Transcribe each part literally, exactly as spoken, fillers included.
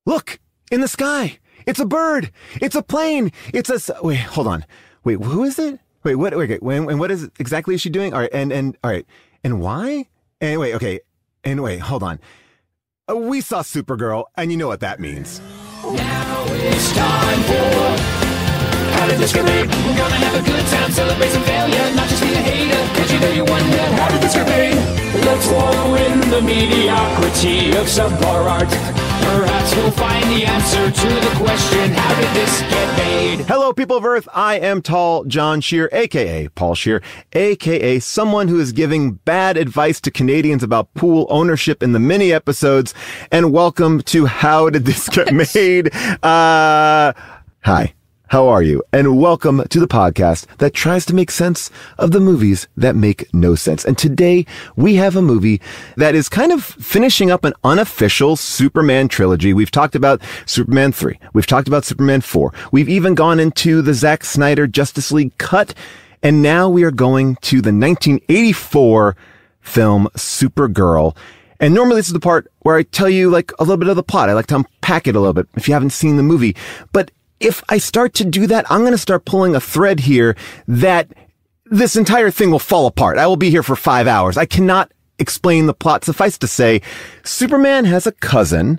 Look, in the sky. It's a bird. It's a plane. It's a... Wait, hold on. Wait, who is it? Wait, what? Wait, wait, wait, and what is exactly is she doing? All right, and, and, all right. And why? And wait, okay. And wait, hold on. Uh, we saw Supergirl, and you know what that means. Now it's time for How to Discriminate. We're gonna have a good time, celebrate some failure, not just be a hater, cause you know you wonder how to discriminate. Let's wallow in the mediocrity of subpar art. Perhaps we'll find the answer to the question, how did this get made? Hello, people of Earth. I am Tall John Scheer, a k a. Paul Scheer, a k a someone who is giving bad advice to Canadians about pool ownership in the mini episodes. And welcome to How Did This Get Made? Uh, hi. How are you? And welcome to the podcast that tries to make sense of the movies that make no sense. And today we have a movie that is kind of finishing up an unofficial Superman trilogy. We've talked about Superman three. We've talked about Superman four. We've even gone into the Zack Snyder Justice League cut. And now we are going to the nineteen eighty-four film Supergirl. And normally this is the part where I tell you like a little bit of the plot. I like to unpack it a little bit if you haven't seen the movie. But if I start to do that, I'm going to start pulling a thread here that this entire thing will fall apart. I will be here for five hours. I cannot explain the plot. Suffice to say, Superman has a cousin,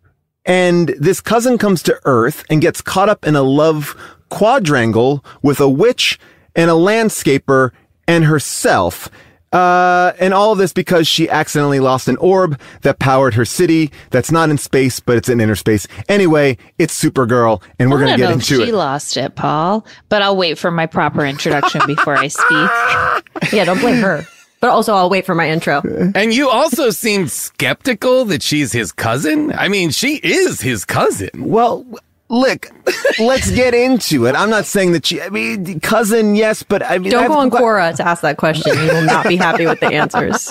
and this cousin comes to Earth and gets caught up in a love quadrangle with a witch and a landscaper and herself. Uh, and all of this because she accidentally lost an orb that powered her city. That's not in space, but it's in inner space. Anyway, it's Supergirl, and we're going to get know into if it. She lost it, Paul, but I'll wait for my proper introduction before I speak. Yeah, don't blame her. But also, I'll wait for my intro. And you also seem skeptical that she's his cousin. I mean, she is his cousin. Well, look, let's get into it. I'm not saying that she, I mean, cousin, yes, but I mean, Don't I go on qu- Quora to ask that question. You will not be happy with the answers.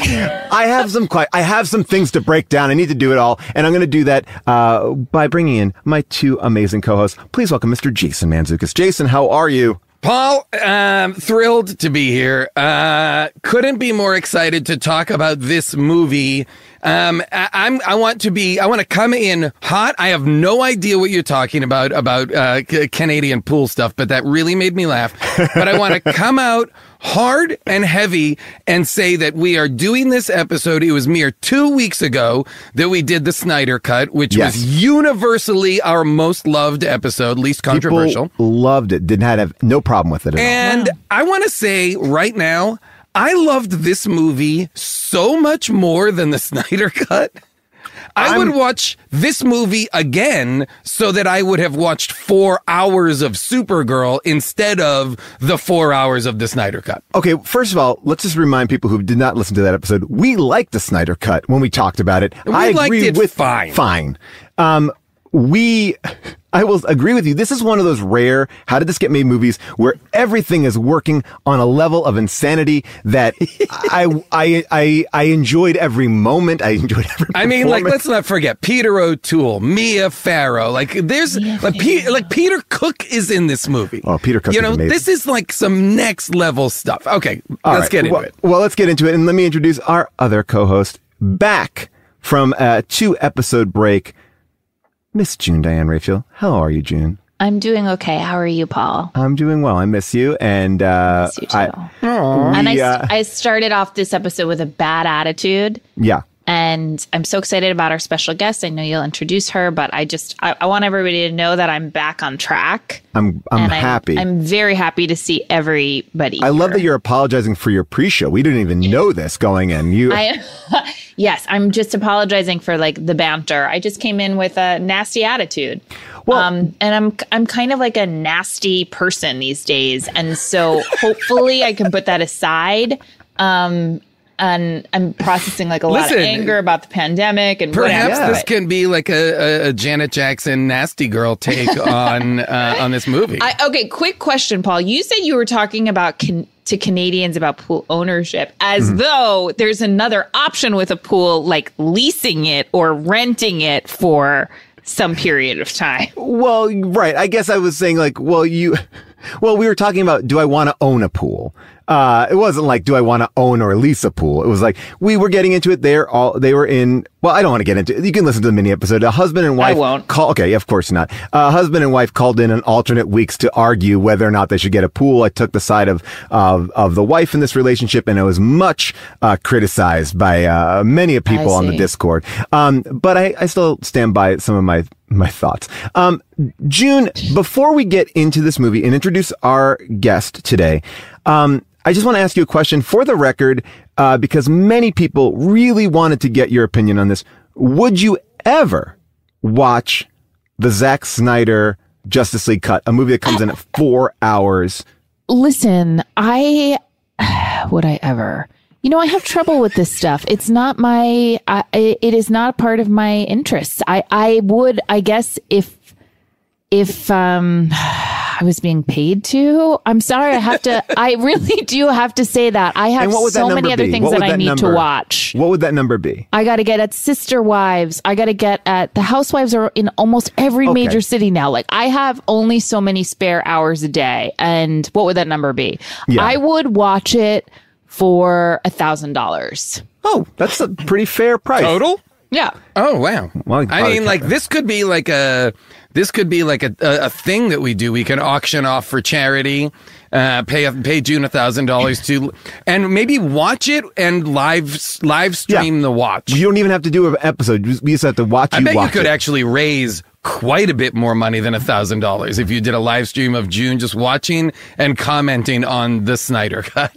I have some quite, I have some things to break down. I need to do it all. And I'm going to do that, uh, by bringing in my two amazing co-hosts. Please welcome Mister Jason Mantzoukas. Jason, how are you? Paul, um, thrilled to be here. Uh, couldn't be more excited to talk about this movie. Um, I, I'm, I want to be, I want to come in hot. I have no idea what you're talking about, about, uh, c- Canadian pool stuff, but that really made me laugh. But I want to come out hard and heavy and say that we are doing this episode. It was mere two weeks ago that we did the Snyder Cut, which Yes. was universally our most loved episode, least controversial. People loved it. Didn't have no problem with it at all. And Wow. I want to say right now, I loved this movie so much more than the Snyder Cut. I I'm- would watch this movie again so that I would have watched four hours of Supergirl instead of the four hours of the Snyder Cut. Okay, first of all, let's just remind people who did not listen to that episode, we liked the Snyder Cut when we talked about it. We I liked agree it with fine. Fine. Um, we, I will agree with you. This is one of those rare, how did this get made movies where everything is working on a level of insanity that I, I, I, I enjoyed every moment. I enjoyed every I mean, like, performance. let's not forget Peter O'Toole, Mia Farrow. Like, there's Mia like, Pe- Farrow. like Peter Cook is in this movie. Oh, Peter Cook You is know, amazing. this is like some next level stuff. Okay, All let's right. get into well, it. Well, let's get into it. And let me introduce our other co-host back from a two episode break, Miss June Diane Raphael. How are you, June? I'm doing okay. How are you, Paul? I'm doing well. I miss you. And, uh, Miss you too. I, and I, we, st- uh, I started off this episode with a bad attitude. yeah. And I'm so excited about our special guest. I know you'll introduce her, but I just I, I want everybody to know that I'm back on track. I'm, I'm and happy. I'm, I'm very happy to see everybody. I love here. that you're apologizing for your pre-show. We didn't even know this going in. You, I, yes, I'm just apologizing for like the banter. I just came in with a nasty attitude. Well- um, and I'm I'm kind of like a nasty person these days, and so hopefully I can put that aside. Um, and I'm processing like a lot Listen, of anger about the pandemic and Perhaps whatever. this can be like a, a, a Janet Jackson nasty girl take on uh, on this movie. I, okay, quick question, Paul. You said you were talking about can, to Canadians about pool ownership as Mm-hmm. though there's another option with a pool, like leasing it or renting it for some period of time. well, right. I guess I was saying like, well, you, well, we were talking about, do I want to own a pool? Uh, it wasn't like, do I want to own or lease a pool? It was like, we were getting into it. They're all, they were in, well, I don't want to get into it. You can listen to the mini episode. A husband and wife. I won't. Call, okay, of course not. A husband and wife called in on alternate weeks to argue whether or not they should get a pool. I took the side of, of, of the wife in this relationship, and it was much, uh, criticized by, uh, many people on the Discord. Um, but I, I still stand by some of my, my thoughts. Um, June, before we get into this movie and introduce our guest today, um, I just want to ask you a question for the record, uh, because many people really wanted to get your opinion on this. Would you ever watch the Zack Snyder Justice League cut, a movie that comes in at four hours? Listen, I, would I ever? You know, I have trouble with this stuff. It's not my, I, it is not part of my interests. I, I would, I guess, if, if, um, I was being paid to, I'm sorry. I have to, I really do have to say that. I have so many other things that I need to watch. What would that number be? I got to get at Sister Wives. I got to get at, the Housewives are in almost every Okay. major city now. Like, I have only so many spare hours a day. And what would that number be? Yeah. I would watch it for a thousand dollars. Oh, that's a pretty fair price. Total? Yeah. Oh, wow. Well, I probably mean, like, this could be like a, this could be like a, a, a thing that we do. We can auction off for charity, uh, pay, pay June a thousand dollars to, and maybe watch it and live, live stream Yeah. the watch. You don't even have to do an episode. We just have to watch I you bet watch you could it. actually raise quite a bit more money than a thousand dollars if you did a live stream of June just watching and commenting on the Snyder Cut.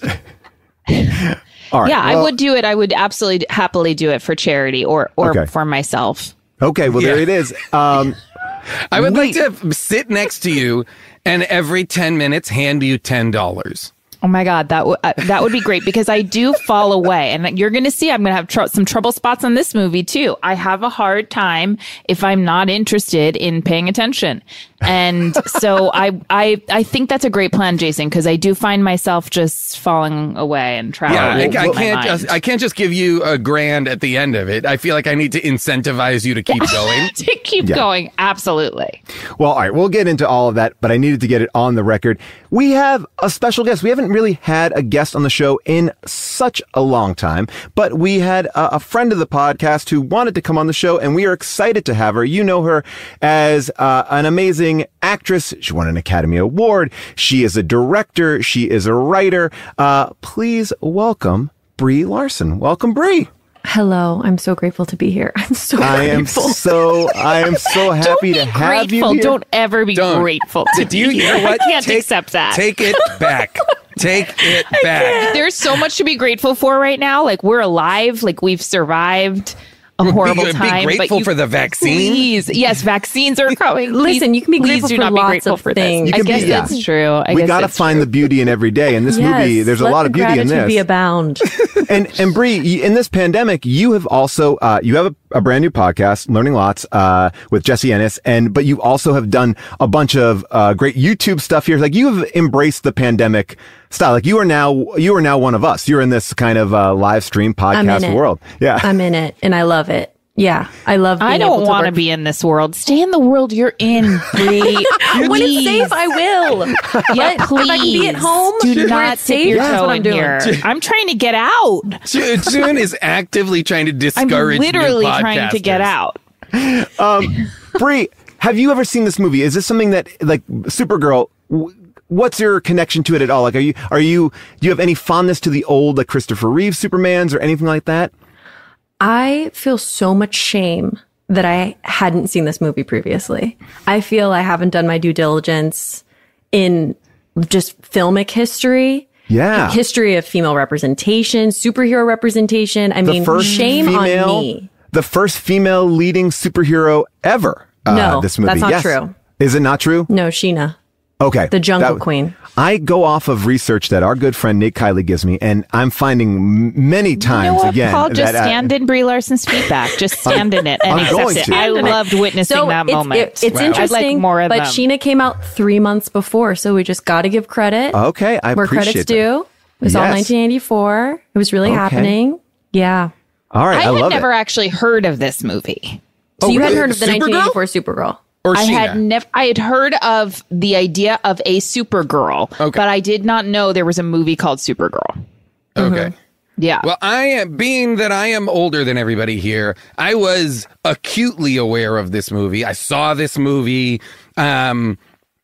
All right. Yeah, I well, would do it. I would absolutely happily do it for charity or, or Okay. for myself. Okay, well, there Yeah. it is. Um, I would Wait. like to sit next to you and every ten minutes hand you ten dollars. Oh my God, that would uh, that would be great because I do fall away, and you're going to see I'm going to have tr- some trouble spots on this movie too. I have a hard time if I'm not interested in paying attention, and so I I I think that's a great plan, Jason, because I do find myself just falling away and traveling. Yeah, I, with I my can't mind. just I can't just give you a grand at the end of it. I feel like I need to incentivize you to keep going. to keep Yeah. going. Absolutely. Well, all right, we'll get into all of that, but I needed to get it on the record. We have a special guest. We haven't really had a guest on the show in such a long time, but we had a, a friend of the podcast who wanted to come on the show, and we are excited to have her. You know her as uh, an amazing actress. She won an Academy Award. She is a director. She is a writer. Uh, please welcome Brie Larson. Welcome, Brie. Hello, I'm so grateful to be here. I'm so I am grateful. so I am so happy Don't to be have grateful. you here. Don't ever be Don't. grateful. To Do you, be you here. know what? I can't take, accept that. Take it back. Take it back. There's so much to be grateful for right now. Like, we're alive. Like, we've survived a horrible be, time. Be but grateful you, for the vaccine. Please, yes, vaccines are coming. Listen, Please- you can be please grateful do for not be lots grateful of for things. this. You I can guess be- yeah. that's true. I we guess got to that's find true. the beauty in every day. In this Yes, movie, there's a let lot the of beauty in gratitude this. be abound. and and Brie, y- in this pandemic, you have also uh, you have a, a brand new podcast, Learning Lots, uh, with Jesse Ennis, and but you also have done a bunch of uh, great YouTube stuff here. Like, you have embraced the pandemic style. Like, you are now you are now one of us. You're in this kind of uh, live stream I'm in podcast it. world. Yeah, I'm in it, and I love it. Yeah, I love. Being I don't able want to work- be in this world. Stay in the world you're in, Brie. When it's safe, I will. Yeah, But please. if I can be at home, do where not it's stick safe, your that's toe what I'm in doing. here. I'm trying to get out. Ju- June is actively trying to I'm discourage new literally trying to get podcasters. out. Brie, have you ever seen this movie? Is this something that, like, Supergirl? W- what's your connection to it at all? Like, are you are you do you have any fondness to the old, like, Christopher Reeve Supermans or anything like that? I feel so much shame that I hadn't seen this movie previously. I feel I haven't done my due diligence in just filmic history. Yeah. History of female representation, superhero representation. I The mean, first shame female, on me. the first female leading superhero ever. Uh, No, this movie. that's not Yes. true. Is it not true? No, Sheena, Okay. the Jungle That- Queen. I go off of research that our good friend Nate Kiley gives me, and I'm finding m- many You times know what, again Paul? Just that uh, stand in Brie Larson's feedback. Just stand in it and I'm accept going it. to. I Stand in it. loved witnessing So that it's, moment. it- it's Wow. interesting, I'd like more of but them. Sheena came out three months before, so we just got to give credit. Okay, I where appreciate credit's that. due. It was all Yes. nineteen eighty-four. It was really Okay. happening. Yeah. All right, I, I, had love never it. actually heard of this movie. So Oh, you really? hadn't heard of the Supergirl? nineteen eighty-four Supergirl? Or I Sheena? had never. I had heard of the idea of a Supergirl, Okay. but I did not know there was a movie called Supergirl. Okay. Yeah. Well, I am, being that I am older than everybody here, I was acutely aware of this movie. I saw this movie. Um,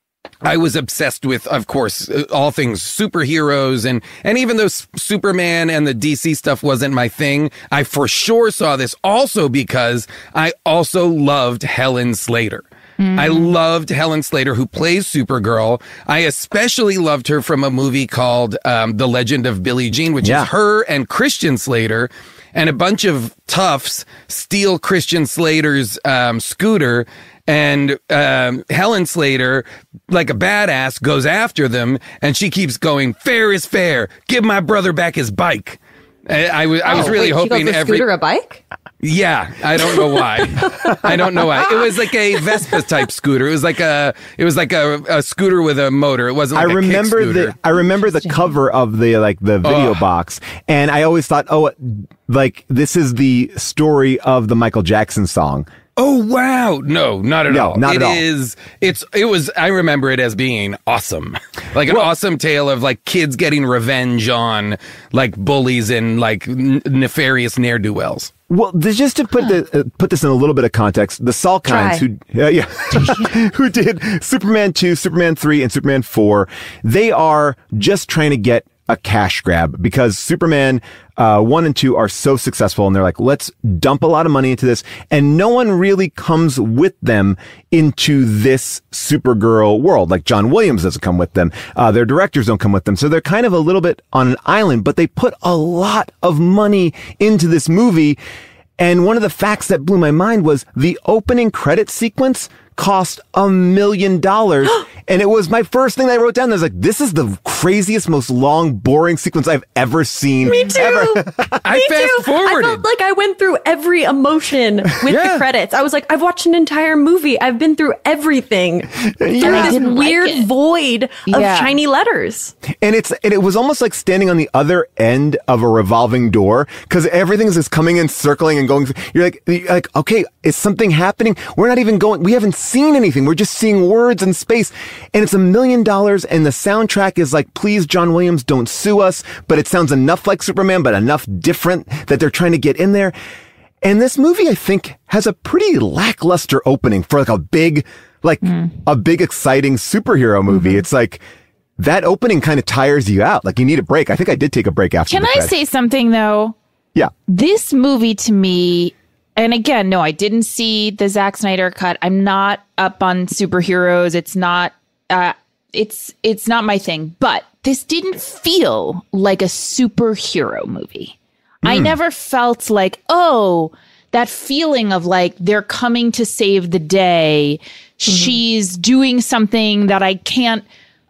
I was obsessed with, of course, all things superheroes. And, and even though S- Superman and the D C stuff wasn't my thing, I for sure saw this also because I also loved Helen Slater. I loved Helen Slater, who plays Supergirl. I especially loved her from a movie called um, The Legend of Billie Jean, which Yeah. is her and Christian Slater. And a bunch of toughs steal Christian Slater's um, scooter. And um, Helen Slater, like a badass, goes after them. And she keeps going, fair is fair. Give my brother back his bike. I, I was, I was Oh, really wait, she hoping calls the every... scooter a bike? Yeah, I don't know why. I don't know why. It was like a Vespa type scooter. It was like a it was like a, a scooter with a motor. It wasn't like I a remember kick scooter. the I remember the cover of the like the video Ugh. box, and I always thought, oh, like this is the story of the Michael Jackson song. Oh wow. No, not at No, all. not It at all. is it's it was I remember it as being awesome. Like an awesome tale of like kids getting revenge on like bullies and like n- nefarious ne'er-do-wells. Well, this, just to put the uh, put this in a little bit of context, the Salkinds, Try. who yeah, yeah who did Superman two, Superman three, and Superman four, they are just trying to get a cash grab because Superman uh, one and two are so successful, and they're like, let's dump a lot of money into this, and no one really comes with them into this Supergirl world. Like John Williams doesn't come with them, uh, their directors don't come with them, so they're kind of a little bit on an island. But they put a lot of money into this movie. And one of the facts that blew my mind was the opening credit sequence cost a million dollars. And it was my first thing that I wrote down. I was like, this is the craziest, most long, boring sequence I've ever seen. Me too. Ever. I Me fast too. I forwarded. felt like I went through every emotion with Yeah. the credits. I was like, I've watched an entire movie. I've been through everything through I this didn't like weird it. void of Yeah. shiny letters. And it's and it was almost like standing on the other end of a revolving door because everything's just coming in, circling and going through. You're like, you're like, okay, is something happening? We're not even going, we haven't seen anything. We're just seeing words and space. And it's a million dollars and the soundtrack is like, please, John Williams, don't sue us. But it sounds enough like Superman, but enough different that they're trying to get in there. And this movie, I think, has a pretty lackluster opening for like a big, like a big, exciting superhero movie. It's like, that opening kind of tires you out. Like you need a break. I think I did take a break after Can the I credits. say something though? Yeah. This movie to me, and again, no, I didn't see the Zack Snyder cut. I'm not up on superheroes. It's not, uh, it's, it's not my thing, but this didn't feel like a superhero movie. I never felt like, oh, that feeling of like they're coming to save the day. She's doing something that I can't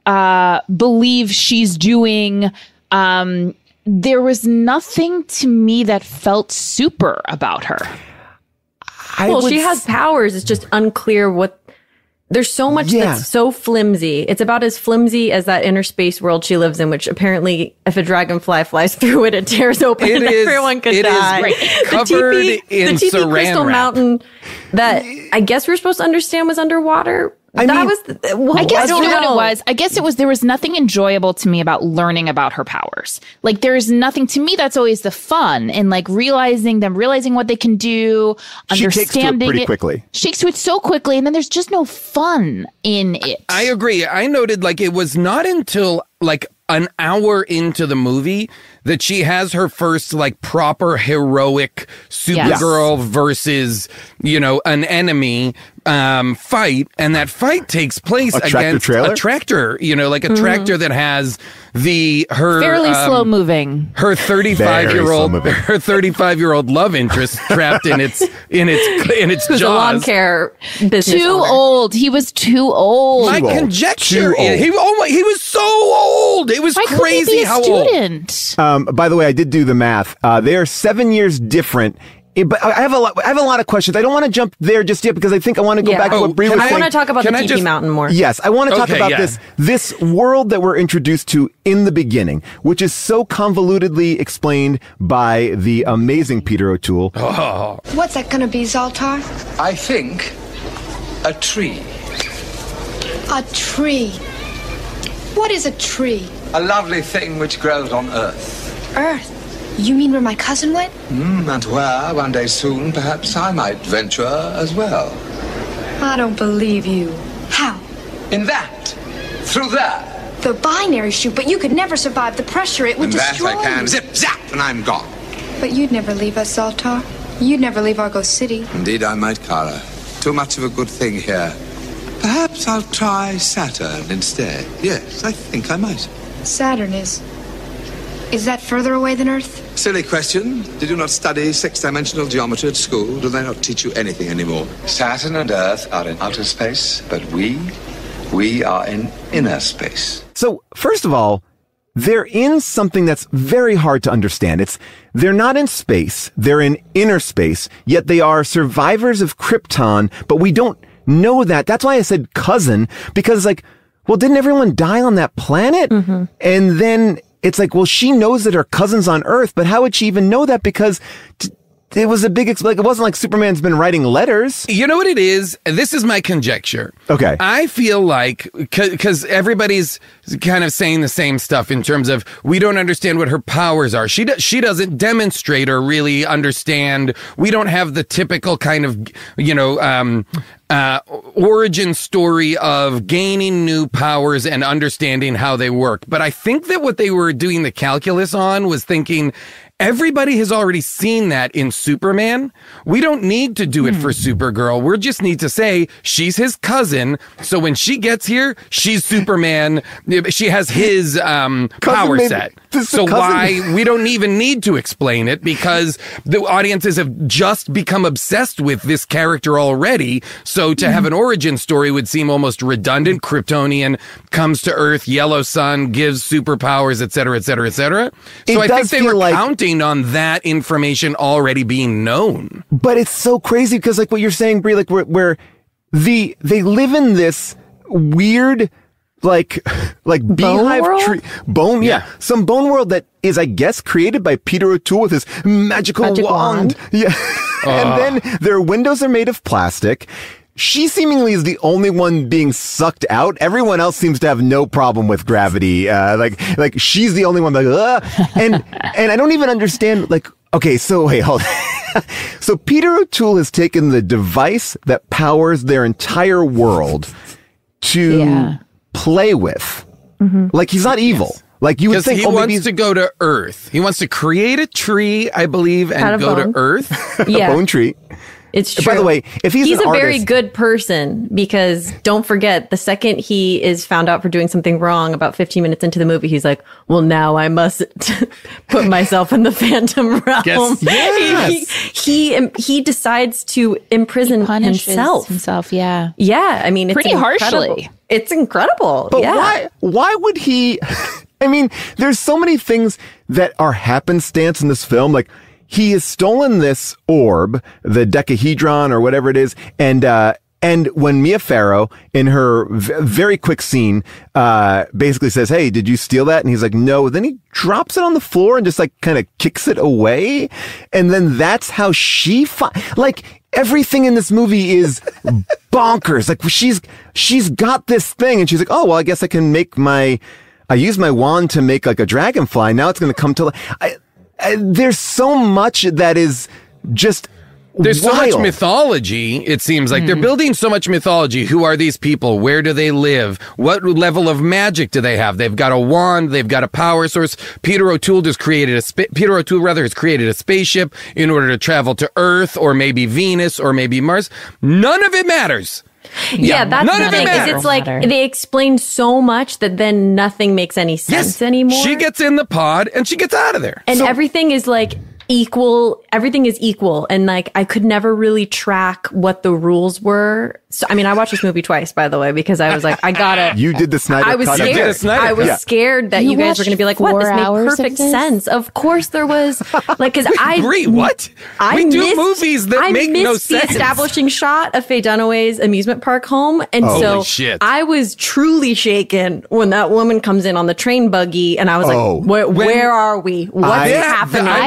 uh, believe she's doing. Um, there was nothing to me that felt super about her. I Well, would she has s- powers. It's just unclear what. There's so much Yeah. that's so flimsy. It's about as flimsy as that inner space world she lives in, which apparently, if a dragonfly flies through it, it tears open It and is- everyone could it is die. right. The covered teepee, in the teepee saran crystal wrap. mountain that I guess we're supposed to understand was underwater. I that mean- was. Well, I guess don't you know what know. it was. I guess it was there was nothing enjoyable to me about learning about her powers. Like there's nothing to me that's always the fun and like realizing them, realizing what they can do, She takes to it understanding pretty quickly. She takes to it so quickly, and then there's just no fun in it. I agree. I noted like it was not until like an hour into the movie that she has her first like proper heroic Supergirl versus, you know, an enemy um, fight. And that fight takes place A tractor against trailer? a tractor, you know, like a tractor that has the her Fairly um, slow moving. her thirty-five year old Very slow-moving. her thirty-five year old love interest trapped in its in its in its Who's a lawn jaws. care business Too owner. old. He was too old. My Too old. conjecture Too old. is he oh my, he was so old. It was Why couldn't he crazy be a how old. student? Um, by the way, I did do the math. Uh, they are seven years different. Eh, But I have a lot. I have a lot of questions. I don't want to jump there just yet because I think I want to go Yeah. back to Oh, what Bree can was I saying. want to talk about Can the I Tiki just- Mountain more. Yes, I want to talk Okay, about yeah. this this world that we're introduced to in the beginning, which is so convolutedly explained by the amazing Peter O'Toole. Oh. What's that gonna be, Zoltar? I think a tree. A tree. What is a tree? A lovely thing which grows on Earth. Earth? You mean where my cousin went? Mm, and where, one day soon, perhaps I might venture as well. I don't believe you. How? In that. Through there. The binary chute, but you could never survive the pressure. It would And that destroy I can. you. Zip, zap, and I'm gone. But you'd never leave us, Zoltar. You'd never leave Argo City. Indeed I might, Kara. Too much of a good thing here. Perhaps I'll try Saturn instead. Yes, I think I might. Saturn is... Is that further away than Earth? Silly question. Did you not study six-dimensional geometry at school? Do they not teach you anything anymore? Saturn and Earth are in outer space, but we, we are in inner space. So, first of all, they're in something that's very hard to understand. It's, they're not in space, they're in inner space, yet they are survivors of Krypton, but we don't know that. That's why I said cousin, because like, well, didn't everyone die on that planet? Mm-hmm. And then it's like, well, she knows that her cousin's on Earth, but how would she even know that? Because t- it was a big, ex- like, it wasn't like Superman's been writing letters. You know what it is? This is my conjecture. Okay. I feel like, because everybody's kind of saying the same stuff in terms of, we don't understand what her powers are. She, do, she doesn't demonstrate or really understand. We don't have the typical kind of, you know, um, uh, origin story of gaining new powers and understanding how they work. But I think that what they were doing the calculus on was thinking, everybody has already seen that in Superman. We don't need to do it for Supergirl. We just need to say she's his cousin. So when she gets here, she's Superman. She has his um, power made, set. So why we don't even need to explain it, because the audiences have just become obsessed with this character already. So to have an origin story would seem almost redundant. Kryptonian comes to Earth, yellow sun, gives superpowers, et cetera, et cetera, et cetera. So It I does think they feel were like- counting on that information already being known. But it's so crazy because, like what you're saying, Brie, like where, where the they live in this weird, like, like beehive world? tree bone, yeah. Yeah. some bone world that is, I guess, created by Peter O'Toole with his magical Magic wand. wand. Yeah, and then their windows are made of plastic. She seemingly is the only one being sucked out. Everyone else seems to have no problem with gravity. Uh, like, like she's the only one like, Ugh. and, and I don't even understand, like, okay, so wait, hold on. So Peter O'Toole has taken the device that powers their entire world to Yeah. play with. Like, he's not evil. Like, you would Because think, he oh, maybe wants he's to go to Earth. He wants to create a tree, I believe, Out and of go bone. to Earth. a Yeah, bone tree. it's true. By the way, if he's, he's an a very artist- good person, because don't forget, the second he is found out for doing something wrong, about fifteen minutes into the movie, he's like, well, now I must put myself in the phantom realm. Yes. Yes. he, he he decides to imprison Punishes himself. himself, yeah. Yeah, I mean, it's Pretty incredible. harshly. It's incredible. But yeah. why? Why would he? I mean, there's so many things that are happenstance in this film. Like, he has stolen this orb, the decahedron or whatever it is, and uh, and when Mia Farrow, in her v- very quick scene, uh, basically says, "Hey, did you steal that?" and he's like, "No." Then he drops it on the floor and just like kind of kicks it away, and then that's how she fi- like. Everything in this movie is bonkers. Like, she's, she's got this thing and she's like, oh, well, I guess I can make my, I use my wand to make like a dragonfly. Now it's going to come to life. I, I, there's so much that is just There's so much wild. mythology, it seems like. They're building so much mythology. Who are these people? Where do they live? What level of magic do they have? They've got a wand. They've got a power source. Peter O'Toole just created a spa- Peter O'Toole rather has created a spaceship in order to travel to Earth or maybe Venus or maybe Mars. None of it matters. Yeah, that's none the of it thing. Is matters. it's like Matter. they explain so much that then nothing makes any sense anymore. She gets in the pod and she gets out of there. and everything is like equal. Everything is equal, and like I could never really track what the rules were. So I mean, I watched this movie twice, by the way, because I was like, I gotta. You did the Snyder I was cut. You did scared. a Snyder I was cut. scared that You you, guys were watched going to be like, "What? four This made hours of perfect this? sense." Of course, there was like because I Agree, what? I we do missed, movies that I make missed no the sense. establishing shot of Faye Dunaway's amusement park home, and Holy so shit. I was truly shaken when that woman comes in on the train buggy, and I was Oh. like, "Where, When- where are we? What's I- Yeah, happening?" I I wanna never talk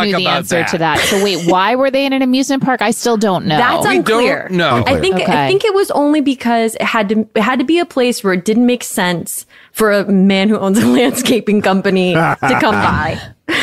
talk knew the about answer that. to that. So wait, why were they in an amusement park? I still don't know. That's We unclear. don't know. I think Okay. I think it was only because it had to it had to be a place where it didn't make sense for a man who owns a landscaping company to come by.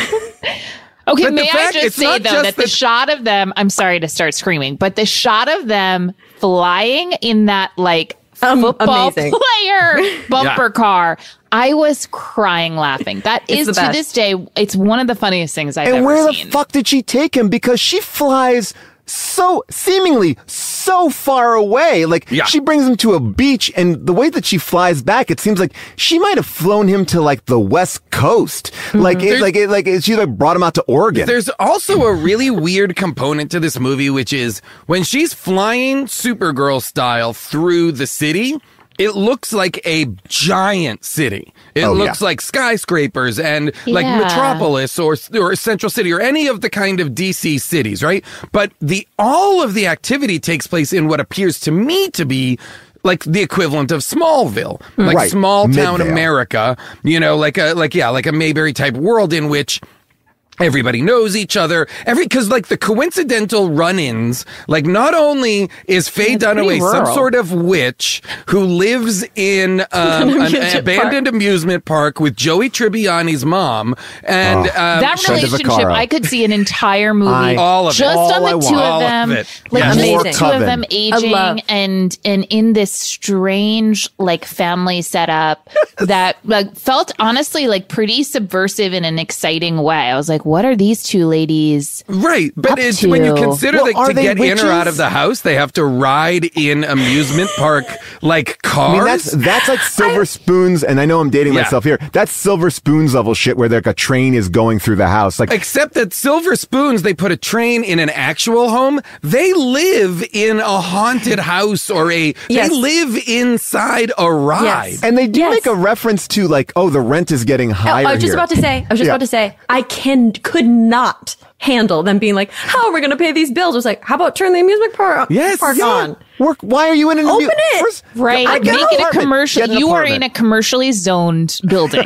Okay, But the may I fact- just it's say not though just that the that- shot of them, I'm sorry to start screaming, but the shot of them flying in that like Um, football amazing. player bumper Yeah. car, I was crying laughing. That It's is the to best. this day, it's one of the funniest things I've And ever where seen. the fuck did she take him? Because she flies so seemingly so far away. Like Yeah. she brings him to a beach, and the way that she flies back, it seems like she might have flown him to like the West Coast. Like it, There's- like it, like it, she like brought him out to Oregon. There's also a really weird component to this movie, which is when she's flying Supergirl style through the city, it looks like a giant city. It Oh, looks yeah. like skyscrapers and like Yeah. Metropolis or or Central City or any of the kind of D C cities, right? But the all of the activity takes place in what appears to me to be like the equivalent of Smallville, like Right. small town Midvale. America, you know, like a like yeah, like a Mayberry type world in which everybody knows each other. Every because like the coincidental run-ins, like not only is Faye it's Dunaway pretty some rural. sort of witch who lives in um, an amusement abandoned amusement park with Joey Tribbiani's mom, and Oh. um, that Shonda relationship, Vaccaro. I could see an entire movie I- All of it. just All on I the two want. of All of them, it. like Yes. just More the two of Coven. them aging love. and and in this strange like family setup that like felt honestly like pretty subversive in an exciting way. I was like, what are these two ladies? right, but Up it's when you to- consider Well, that are to they get in witches? or out of the house, they have to ride in amusement park like cars. I mean, that's that's like Silver Spoons, and I know I'm dating Yeah. myself here. That's Silver Spoons level shit where like a train is going through the house. Like Except that Silver Spoons, they put a train in an actual home. They live in a haunted house or a, Yes. they live inside a ride. Yes. and they do Yes. make a reference to like, oh, the rent is getting Oh, higher. I was just here. about to say. I was just Yeah. about to say. I can could not handle them being like, "How are we going to pay these bills?" I was like, "How about turn the amusement park, Yes, park yeah. on?" Work. Why are you in an Open amu- it. First- Right, I make get an it a apartment. commercial. Get an You are in a apartment. commercially zoned building.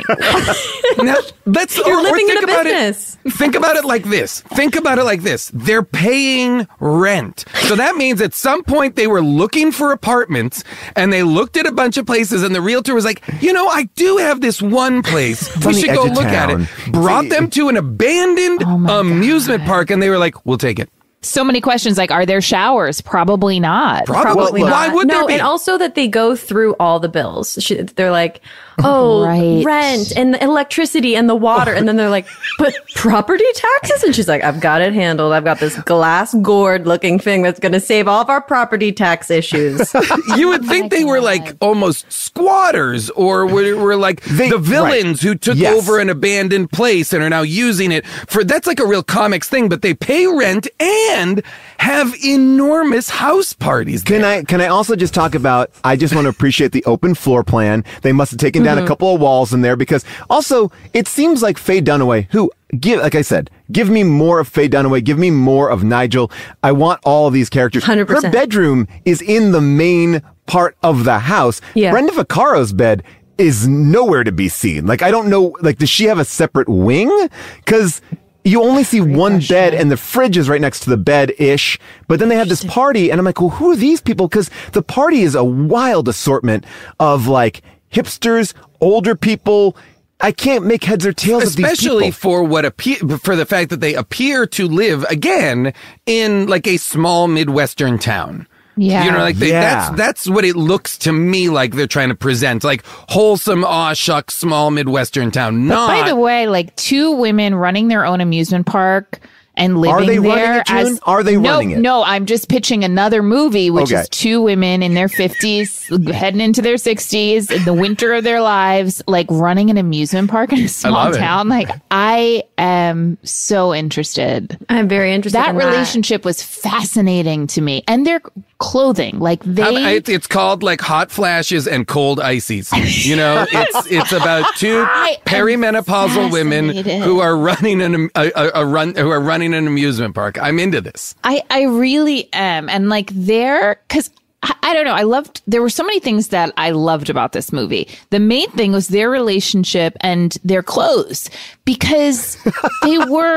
Now, let's You're or, or living in think a about business. It, think about it like this. Think about it like this. They're paying rent. So that means at some point they were looking for apartments and they looked at a bunch of places and the realtor was like, you know, I do have this one place. on We the should edge go of look at town. it. Brought See- them to an abandoned Oh my amusement park and they were like, we'll take it. So many questions like, are there showers? Probably not. Probably. Well, Why not. would no, there be? and also that they go through all the bills. She, they're like, oh, Right. rent and the electricity and the water. And then they're like, but property taxes? And she's like, I've got it handled. I've got this glass gourd looking thing that's going to save all of our property tax issues. You would think they were like almost squatters or were, were like They- the villains who took Yes. over an abandoned place and are now using it for that's like a real comics thing, but they pay rent and have enormous house parties. Can there. I can I also just talk about I just want to appreciate the open floor plan. They must have taken down a couple of walls in there because also it seems like Faye Dunaway, who give like I said, give me more of Faye Dunaway, give me more of Nigel. I want all of these characters. one hundred percent. Her bedroom is in the main part of the house. Yeah. Brenda Vaccaro's bed is nowhere to be seen. Like I don't know like does she have a separate wing? Cuz you only see one bed and the fridge is right next to the bed-ish. But then they have this party and I'm like, well, who are these people? Because the party is a wild assortment of like hipsters, older people. I can't make heads or tails of these Especially people. for what appear for the fact that they appear to live again in like a small Midwestern town. Yeah. You know, like they, Yeah. that's that's what it looks to me like they're trying to present, like wholesome, aw shucks, small Midwestern town. But Not by the way, like two women running their own amusement park and living they running there it, June? as Are they no, running it? No, I'm just pitching another movie, which Okay. is two women in their fifties, heading into their sixties, in the winter of their lives, like running an amusement park in a small love it. town. Like I am so interested. I'm very interested That in relationship was fascinating to me, and their clothing, like they. Um, it- it's called like hot flashes and cold ices. You know, it's it's about two I am perimenopausal women fascinated. who are running an a, a, a run who are running an amusement park. I'm into this. I, I really am. And like there, cause I, I don't know. I loved, there were so many things that I loved about this movie. The main thing was their relationship and their clothes because they were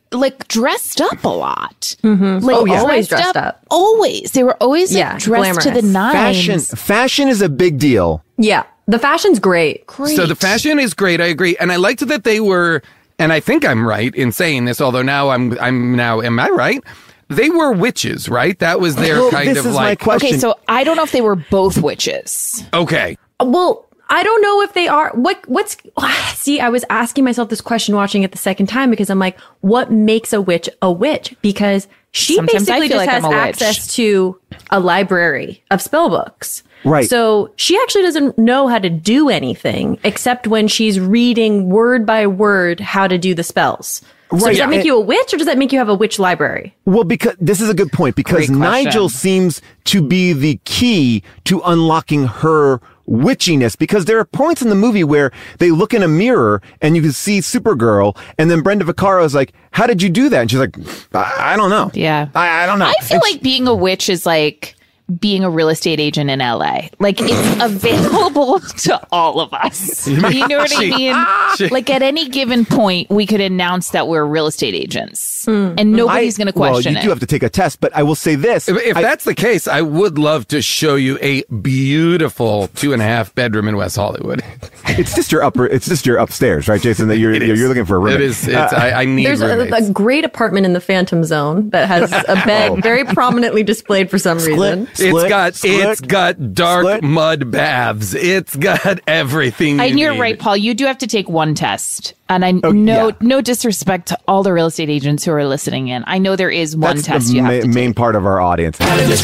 like dressed up a lot. Mm-hmm. Like oh, yeah. Always dressed up. Always. They were always like, yeah, dressed glamorous. to the nines. Fashion, fashion is a big deal. Yeah. The fashion's great. Great. So the fashion is great. I agree. And I liked that they were, and I think I'm right in saying this, although now I'm, I'm now, am I right? They were witches, right? That was their Well, kind this of is my like, question. Okay, so I don't know if they were both witches. okay. Well, I don't know if they are. What, what's, see, I was asking myself this question watching it the second time because I'm like, what makes a witch a witch? Because she Sometimes I basically feel just like has I'm a witch. access to a library of spell books. Right. So she actually doesn't know how to do anything except when she's reading word by word how to do the spells. So Right. does that make And- you a witch or does that make you have a witch library? Well, because this is a good point, because Great question. Nigel seems to be the key to unlocking her witchiness, because there are points in the movie where they look in a mirror and you can see Supergirl, and then Brenda Vaccaro is like, how did you do that? And she's like, I, I don't know. Yeah. I, I don't know. I feel And like being a witch is like being a real estate agent in L A. Like it's available to all of us. You know what I mean? Like at any given point, we could announce that we're real estate agents and nobody's going to well, question you it. do have to take a test, but I will say this. If, if I- that's the case, I would love to show you a beautiful two and a half bedroom in West Hollywood. it's just your upper, it's just your upstairs, right, Jason, that you're, It you're, is. you're looking for a roommate. It is. It's, I, I need There's a, roommates. a great apartment in the Phantom Zone that has a bed very prominently displayed for some reason. It's Slick, got slick, it's got dark slick. mud baths. It's got everything. And you you're need. right, Paul. You do have to take one test. And I Oh, no yeah. no disrespect to all the real estate agents who are listening in. I know there is one That's test the you ma- have to main take. part of our audience.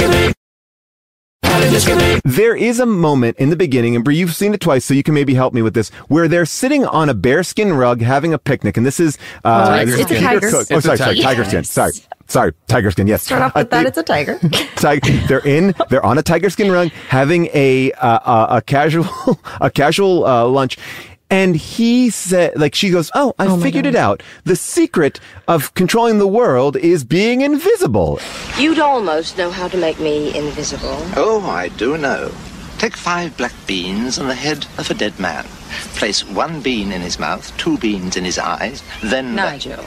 There is a moment in the beginning, and Brie, you've seen it twice, so you can maybe help me with this, where they're sitting on a bearskin rug having a picnic, and this is uh, Oh, it's- this is it's a Peter tiger. Cook. Oh, It's a sorry, sorry, tiger. tiger skin. Sorry, sorry, tiger skin. Yes. Start off with Uh, that, it's a tiger. Tiger, they're in. They're on a tiger skin rug, having a uh, uh, a casual a casual uh, lunch, and he said, like, she goes, "Oh, I figured it out. The secret of controlling the world is being invisible." You'd almost know how to make me invisible. Oh, I do know. Take five black beans and the head of a dead man. Place one bean in his mouth, two beans in his eyes, then... Nigel,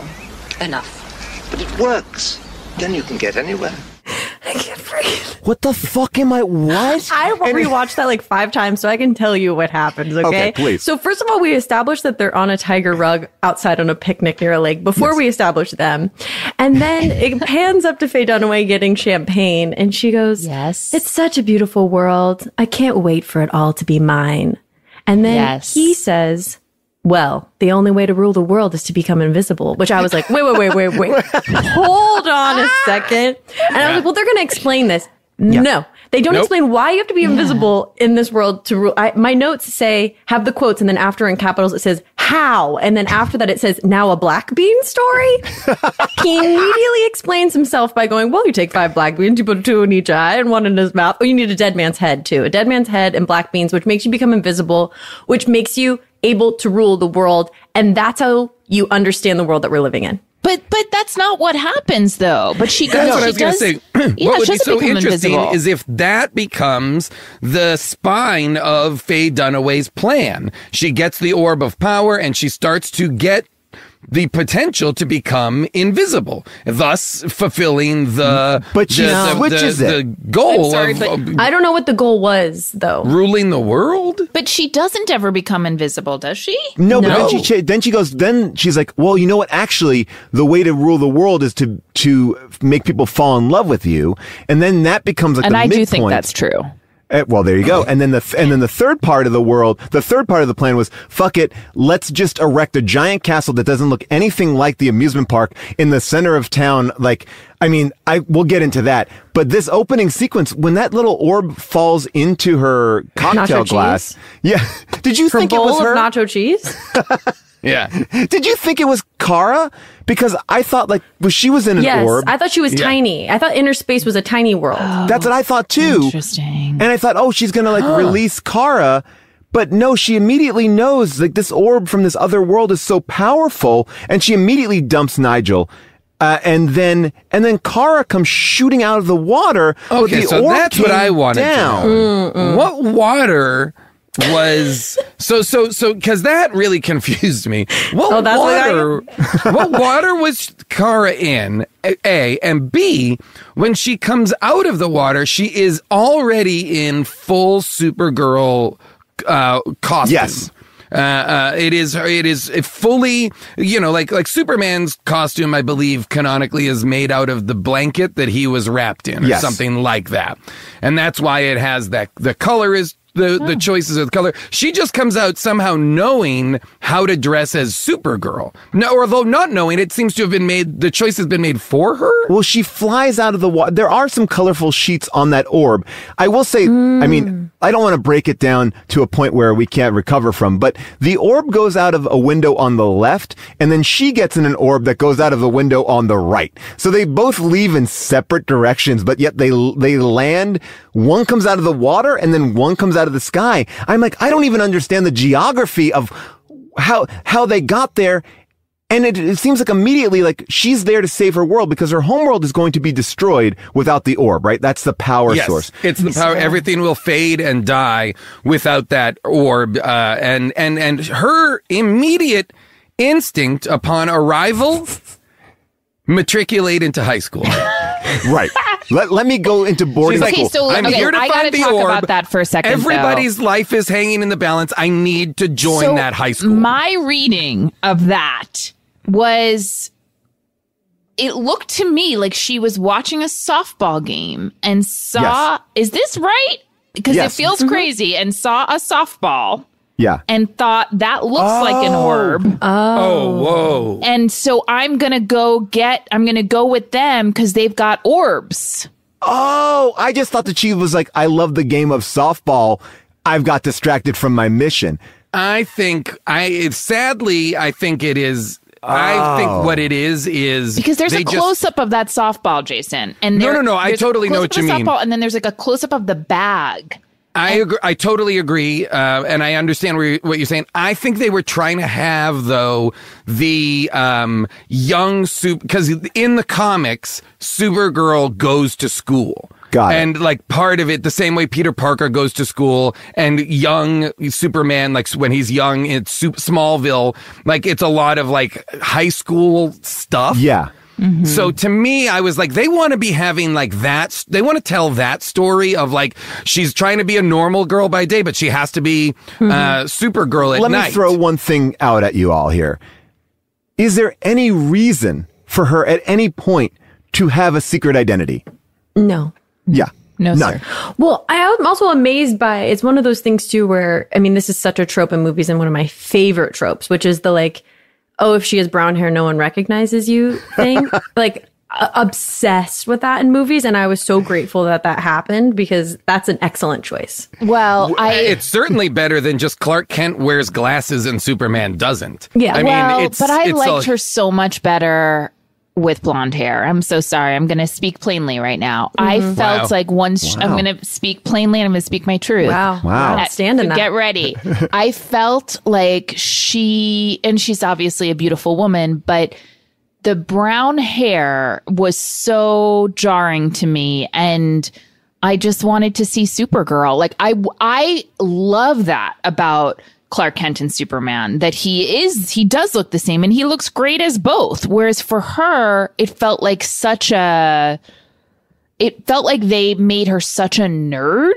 enough. But it works. Then you can get anywhere. I can't breathe. What the fuck am I? What? I And- rewatched that like five times so I can tell you what happens, okay? Okay, please. So first of all, we established that they're on a tiger rug outside on a picnic near a lake before Yes. we established them. And then it pans up to Faye Dunaway getting champagne and she goes, Yes. It's such a beautiful world. I can't wait for it all to be mine. And then Yes. he says, well, the only way to rule the world is to become invisible, which I was like, wait, wait, wait, wait, wait. Hold on a second. And I was like, well, they're going to explain this. No, they don't Nope. explain why you have to be invisible in this world to rule. I, my notes say, have the quotes, and then after in capitals, it says, how? And then after that, it says, now a black bean story? He immediately explains himself by going, well, you take five black beans, you put two in each eye and one in his mouth. Oh, you need a dead man's head, too. A dead man's head and black beans, which makes you become invisible, which makes you able to rule the world. And that's how you understand the world that we're living in. But but that's not what happens though. But she goes. That's what she I was going to does- say. Yeah, what would she be doesn't so become interesting invisible. is if that becomes the spine of Faye Dunaway's plan. She gets the orb of power and she starts to get the potential to become invisible, thus fulfilling the But she the, the- switches the, it. the goal I'm sorry, of, but of I don't know what the goal was, though. ruling the world. But she doesn't ever become invisible, does she? No, but No. then she cha- then she goes. Then she's like, "Well, you know what? Actually, the way to rule the world is to to make people fall in love with you." And then that becomes like And the I do midpoint. think that's true. Eh, well, there you go. And then the th- and then the third part of the world, the third part of the plan was, fuck it, let's just erect a giant castle that doesn't look anything like the amusement park in the center of town. Like, I mean, I we'll get into that. But this opening sequence, when that little orb falls into her cocktail Nacho glass, cheese? yeah. Did you Her think it bowl was her? of nacho cheese? Yeah. Did you think it was Kara? Because I thought like well, she was in an Yes, orb. I thought she was Yeah. tiny. I thought inner space was a tiny world. That's what I thought too. Interesting. And I thought, oh, she's gonna like release Kara. But no, she immediately knows like this orb from this other world is so powerful, and she immediately dumps Nigel. Uh, and then and then Kara comes shooting out of the water. but Okay, the so orb that's what came I wanted down. to know. What water was so so so because that really confused me. What Oh, that's what water? What water was Kara in? A and B. When she comes out of the water, she is already in full Supergirl uh, costume. Yes. Uh, uh, it is, it is fully, you know, like, like Superman's costume, I believe canonically is made out of the blanket that he was wrapped in or Yes. something like that. And that's why it has that, the color is the, the choices of the color. She just comes out somehow knowing how to dress as Supergirl. No, although not knowing, it seems to have been made, the choice has been made for her. Well, she flies out of the water. There are some colorful sheets on that orb. I will say, mm. I mean, I don't want to break it down to a point where we can't recover from, but the orb goes out of a window on the left, and then she gets in an orb that goes out of the window on the right. So they both leave in separate directions, but yet they they land. One comes out of the water, and then one comes out of the sky. I'm like, I don't even understand the geography of how how they got there. And it, it seems like immediately, like, she's there to save her world because her homeworld is going to be destroyed without the orb, right? That's the power yes, source. It's the power. Everything will fade and die without that orb. Uh, and, and, and her immediate instinct upon arrival, matriculate into high school. Right. Let, let me go into boarding She's like, school. Okay, so I'm okay, here to I find gotta the talk orb. about that for a second. Everybody's though. life is hanging in the balance. I need to join So that high school. My reading of that was, it looked to me like she was watching a softball game and saw, Yes. is this right? Because Yes. it feels Mm-hmm. crazy, and saw a softball Yeah. and thought that looks like an orb. oh, whoa. And so I'm going to go get, I'm going to go with them because they've got orbs. Oh, I just thought that she was like, I love the game of softball. I've got distracted from my mission. I think I it, sadly I think it is I think what it is is Because there's they a just- close up of that softball, Jason. And No, there- no, no, I there's a totally know close-up what you of mean. softball, and then there's like a close up of the bag. I agree, I totally agree, uh, and I understand where you- what you're saying. I think they were trying to have though the um, young super because in the comics, Supergirl goes to school. Got it. And like part of it, the same way Peter Parker goes to school, and young Superman, like when he's young in Sup- Smallville, like it's a lot of like high school stuff. Yeah. So to me, I was like, they want to be having like that. They want to tell that story of like, she's trying to be a normal girl by day, but she has to be uh, Supergirl at Let night. me throw one thing out at you all here. Is there any reason for her at any point to have a secret identity? No. Yeah. No, None. sir. Well, I am also amazed by, it's one of those things too where, I mean, this is such a trope in movies and one of my favorite tropes, which is the like, oh, if she has brown hair, no one recognizes you thing. Like, uh, obsessed with that in movies. And I was so grateful that that happened because that's an excellent choice. Well, I It's certainly better than just Clark Kent wears glasses and Superman doesn't. Yeah, I well, mean, it's but I it's liked a- her so much better with blonde hair. I'm so sorry. I'm going to speak plainly right now. I felt Wow. like once I'm Wow. going to speak plainly and I'm going to speak my truth. Wow. Wow. I'd stand in that. Get ready. I felt like she, and she's obviously a beautiful woman, but the brown hair was so jarring to me. And I just wanted to see Supergirl. Like I, I love that about Clark Kent and Superman, that he is, he does look the same and he looks great as both. Whereas for her, it felt like such a, it felt like they made her such a nerd.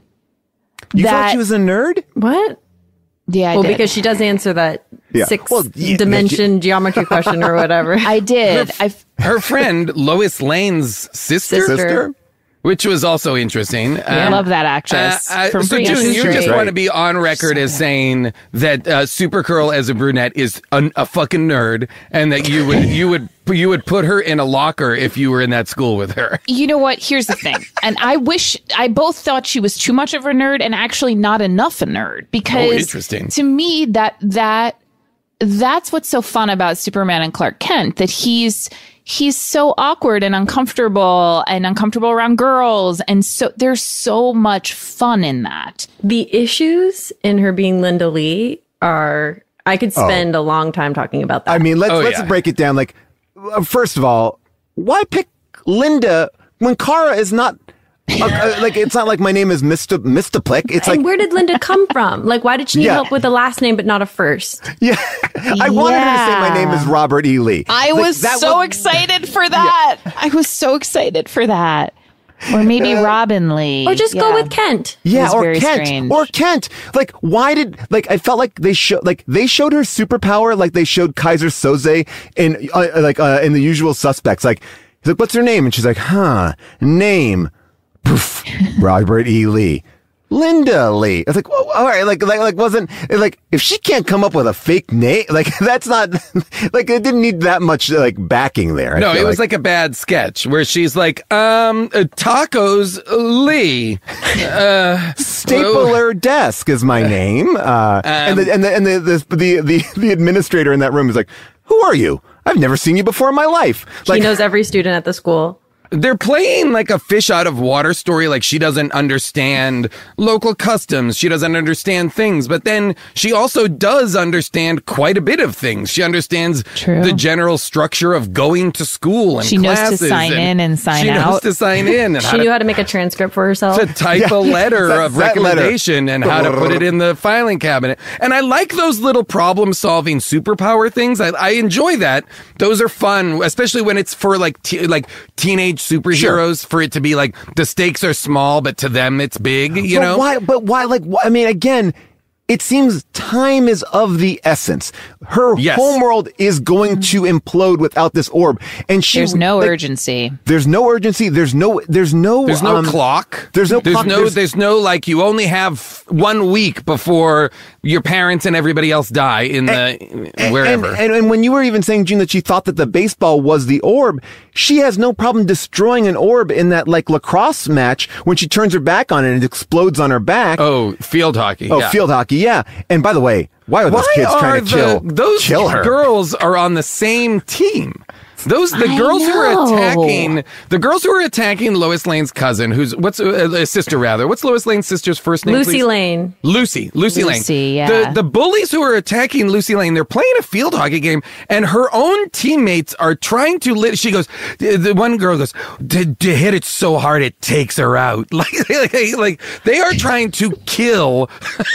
You that, thought she was a nerd? What? Yeah, I well, did. because she does answer that Yeah. six Well, yeah, dimension geometry question or whatever. I did. I her friend Lois Lane's sister, Sister. which was also interesting. I Um, love that actress. Uh, uh, from so, Freaky June, you Street. just Right. want to be on record as saying that uh, Supergirl as a brunette is a, a fucking nerd, and that you would you would you would put her in a locker if you were in that school with her. You know what? Here's the thing. And I wish, I both thought she was too much of a nerd and actually not enough a nerd. Because Oh, interesting. to me, that, that, that's what's so fun about Superman and Clark Kent, that he's, he's so awkward and uncomfortable and uncomfortable around girls. And so there's so much fun in that. The issues in her being Linda Lee are, I could spend a long time talking about that. I mean, let's Oh, let's yeah. break it down. Like, uh, first of all, why pick Linda when Kara is not uh, like, it's not like my name is Mister Mister Plick. It's and like, where did Linda come from? Like, why did she need Yeah. help with the last name but not a first? yeah, I wanted her to say my name is Robert E. Lee. I Like, was that so was- excited for that. I was so excited for that. Or maybe Robin Lee. Or just go Yeah. with Kent. Yeah, was or very Kent, strange. or Kent. Like, why did like I felt like they showed like they showed her superpower like they showed Kaiser Soze in uh, like uh, in The Usual Suspects. Like, he's like, "What's her name?" And she's like, "Huh, name, poof, Robert E. Lee." Linda Lee. I was like, well, all right, like, like, like, wasn't like if she can't come up with a fake name, like that's not like it didn't need that much like backing there. I No, feel it was like a bad sketch where she's like, um, uh, tacos Lee. Uh, Stapler Desk is my name. Uh, and the, and the, and the, the, the, the, the administrator in that room is like, who are you? I've never seen you before in my life. Like, He knows every student at the school. They're playing like a fish out of water story, like she doesn't understand local customs. She doesn't understand things, but then she also does understand quite a bit of things. She understands True. the general structure of going to school and She knows to classes. sign in and sign she knows out. to sign in and She how knew to, how to make a transcript for herself. to type a letter That- of that letter. recommendation and how to put it in the filing cabinet. And I like those little problem solving superpower things. I, I enjoy that. Those are fun, especially when it's for like te- like teenage superheroes. For it to be like the stakes are small, but to them it's big. You but know why? But why? Like, why, I mean, again, it seems time is of the essence. Her Yes. homeworld is going to implode without this orb, and she. There's no like, urgency. There's no urgency. There's no. There's no. There's no um, clock. There's no There's clock. no. There's- There's, no like you only have one week before your parents and everybody else die in the wherever. And, and, and when you were even saying, Gene, that she thought that the baseball was the orb, she has no problem destroying an orb in that like lacrosse match when she turns her back on it and it explodes on her back. oh, field hockey. Oh, yeah. field hockey, yeah. And by the way, why are those Why kids are trying to the, chill? those chill her? girls are on the same team? Those the I girls who are know. attacking the girls who are attacking Lois Lane's cousin, who's what's uh, a sister rather. What's Lois Lane's sister's first name? Lucy please? Lane. Lucy, Lucy, Lucy, Lane. yeah. The the bullies who are attacking Lucy Lane, they're playing a field hockey game, and her own teammates are trying to. Lit- she goes, the the one girl goes, to, to hit it so hard it takes her out. Like, like, like they are trying to kill.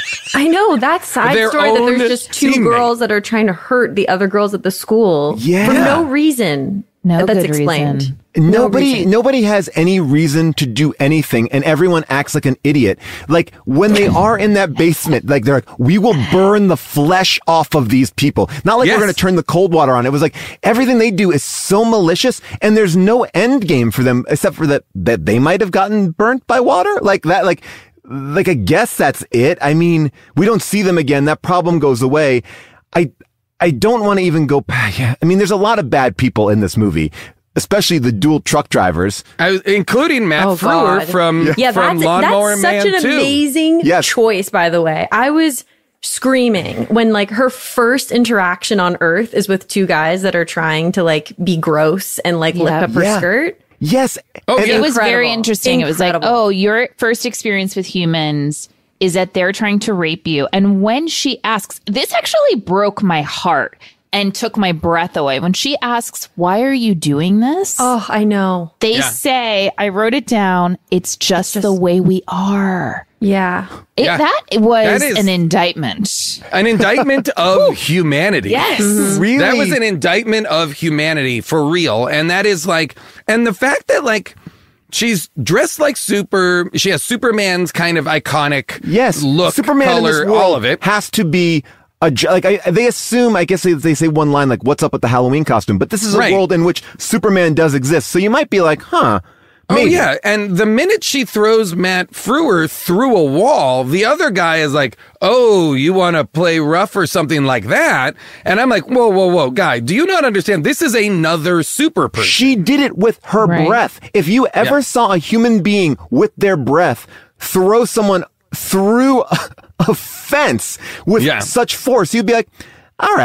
I know that side Their story that own there's just two teammate. girls that are trying to hurt the other girls at the school Yeah. for no reason. No that's good explained. reason. No Nobody, reason. nobody has any reason to do anything, and everyone acts like an idiot. Like when they are in that basement, like they're like, "We will burn the flesh off of these people." Not like Yes. we're going to turn the cold water on. It was like everything they do is so malicious, and there's no end game for them except for that that they might have gotten burnt by water, like that. Like, like I guess that's it. I mean, we don't see them again. That problem goes away. I. I don't want to even go back. I mean, there's a lot of bad people in this movie, especially the dual truck drivers. I was, including Matt Oh, Frewer God. from, Yeah, from that's, Lawnmower that's Man such an two. amazing Yes. choice, by the way. I was screaming when like her first interaction on Earth is with two guys that are trying to like be gross and like lift Yeah. up her Yeah. skirt. Yes. Oh, And- yeah. It was very Incredible. interesting. It was like, Incredible. oh, your first experience with humans is that they're trying to rape you. And when she asks, this actually broke my heart and took my breath away. When she asks, why are you doing this? Oh, I know. They Yeah. say, I wrote it down, it's just, the way we are. Yeah. It, Yeah. That was That is- an indictment. An indictment of humanity. Yes. Really? That was an indictment of humanity for real. And that is like, and the fact that like, she's dressed like super, she has Superman's kind of iconic yes. look, Superman in color, this world all of it. has to be a ju- like I, they assume. I guess they, they say one line like, "What's up with the Halloween costume?" But this is a Right. world in which Superman does exist. So you might be like, "Huh." Oh Maybe. yeah, and the minute she throws Matt Frewer through a wall, the other guy is like, "Oh, you want to play rough or something like that?" And I'm like, "Whoa, whoa, whoa, guy, do you not understand? This is another super person." She did it with her Right. breath. If you ever Yeah. saw a human being with their breath throw someone through a, a fence with Yeah. such force, you'd be like, all right,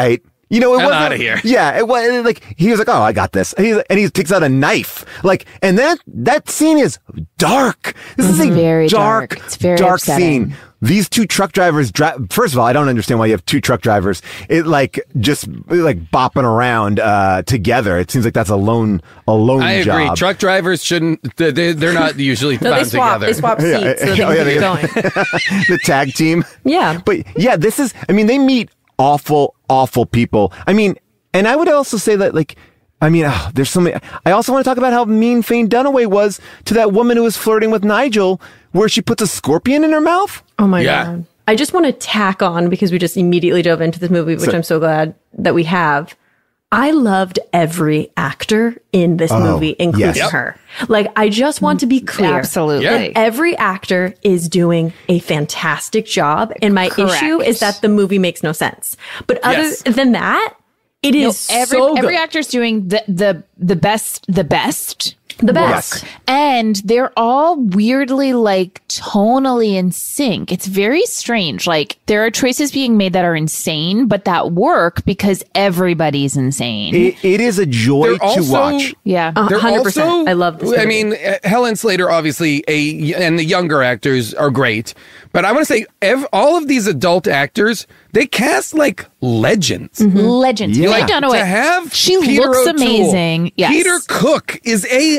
You know, it I'm wasn't outta here. Yeah, it was like he was like, "Oh, I got this," and he, and he takes out a knife, like, and that that scene is dark. This is a very dark, dark. It's very dark upsetting. scene. These two truck drivers drive. First of all, I don't understand why you have two truck drivers. It like just like bopping around uh, together. It seems like that's a lone a lone I agree. job. Truck drivers shouldn't. They, they're not usually No, they found swap. together. They swap seats Yeah, so they oh, can yeah, keep they- going. The tag team. Yeah. But yeah, this is, I mean, they meet awful, awful people. I mean, and I would also say that, like, I mean, oh, there's so many. I also want to talk about how mean Faye Dunaway was to that woman who was flirting with Nigel, where she puts a scorpion in her mouth. Oh my Yeah. God. I just want to tack on, because we just immediately dove into this movie, which So- I'm so glad that we have. I loved every actor in this Oh, movie, including yes. Yep. her. Like, I just want to be clear. Absolutely. Yeah. Every actor is doing a fantastic job. And my Correct. issue is that the movie makes no sense. But other Yes. than that, it No, is every so good. every actor's doing the the the best the best the best. Yes. and they're all weirdly like tonally in sync. It's very strange. Like there are choices being made that are insane, but that work because everybody's insane. It, it is a joy They're to also- watch. yeah. Uh, They're one hundred percent. also- I love this I movie. mean, uh, Helen Slater, obviously, a and the younger actors are great, but I want to say, ev- all of these adult actors, they cast like legends. Legends. Yeah. Faye Like, Dunaway. To have she Peter looks O'Toole, amazing. Yes. Peter Cook is a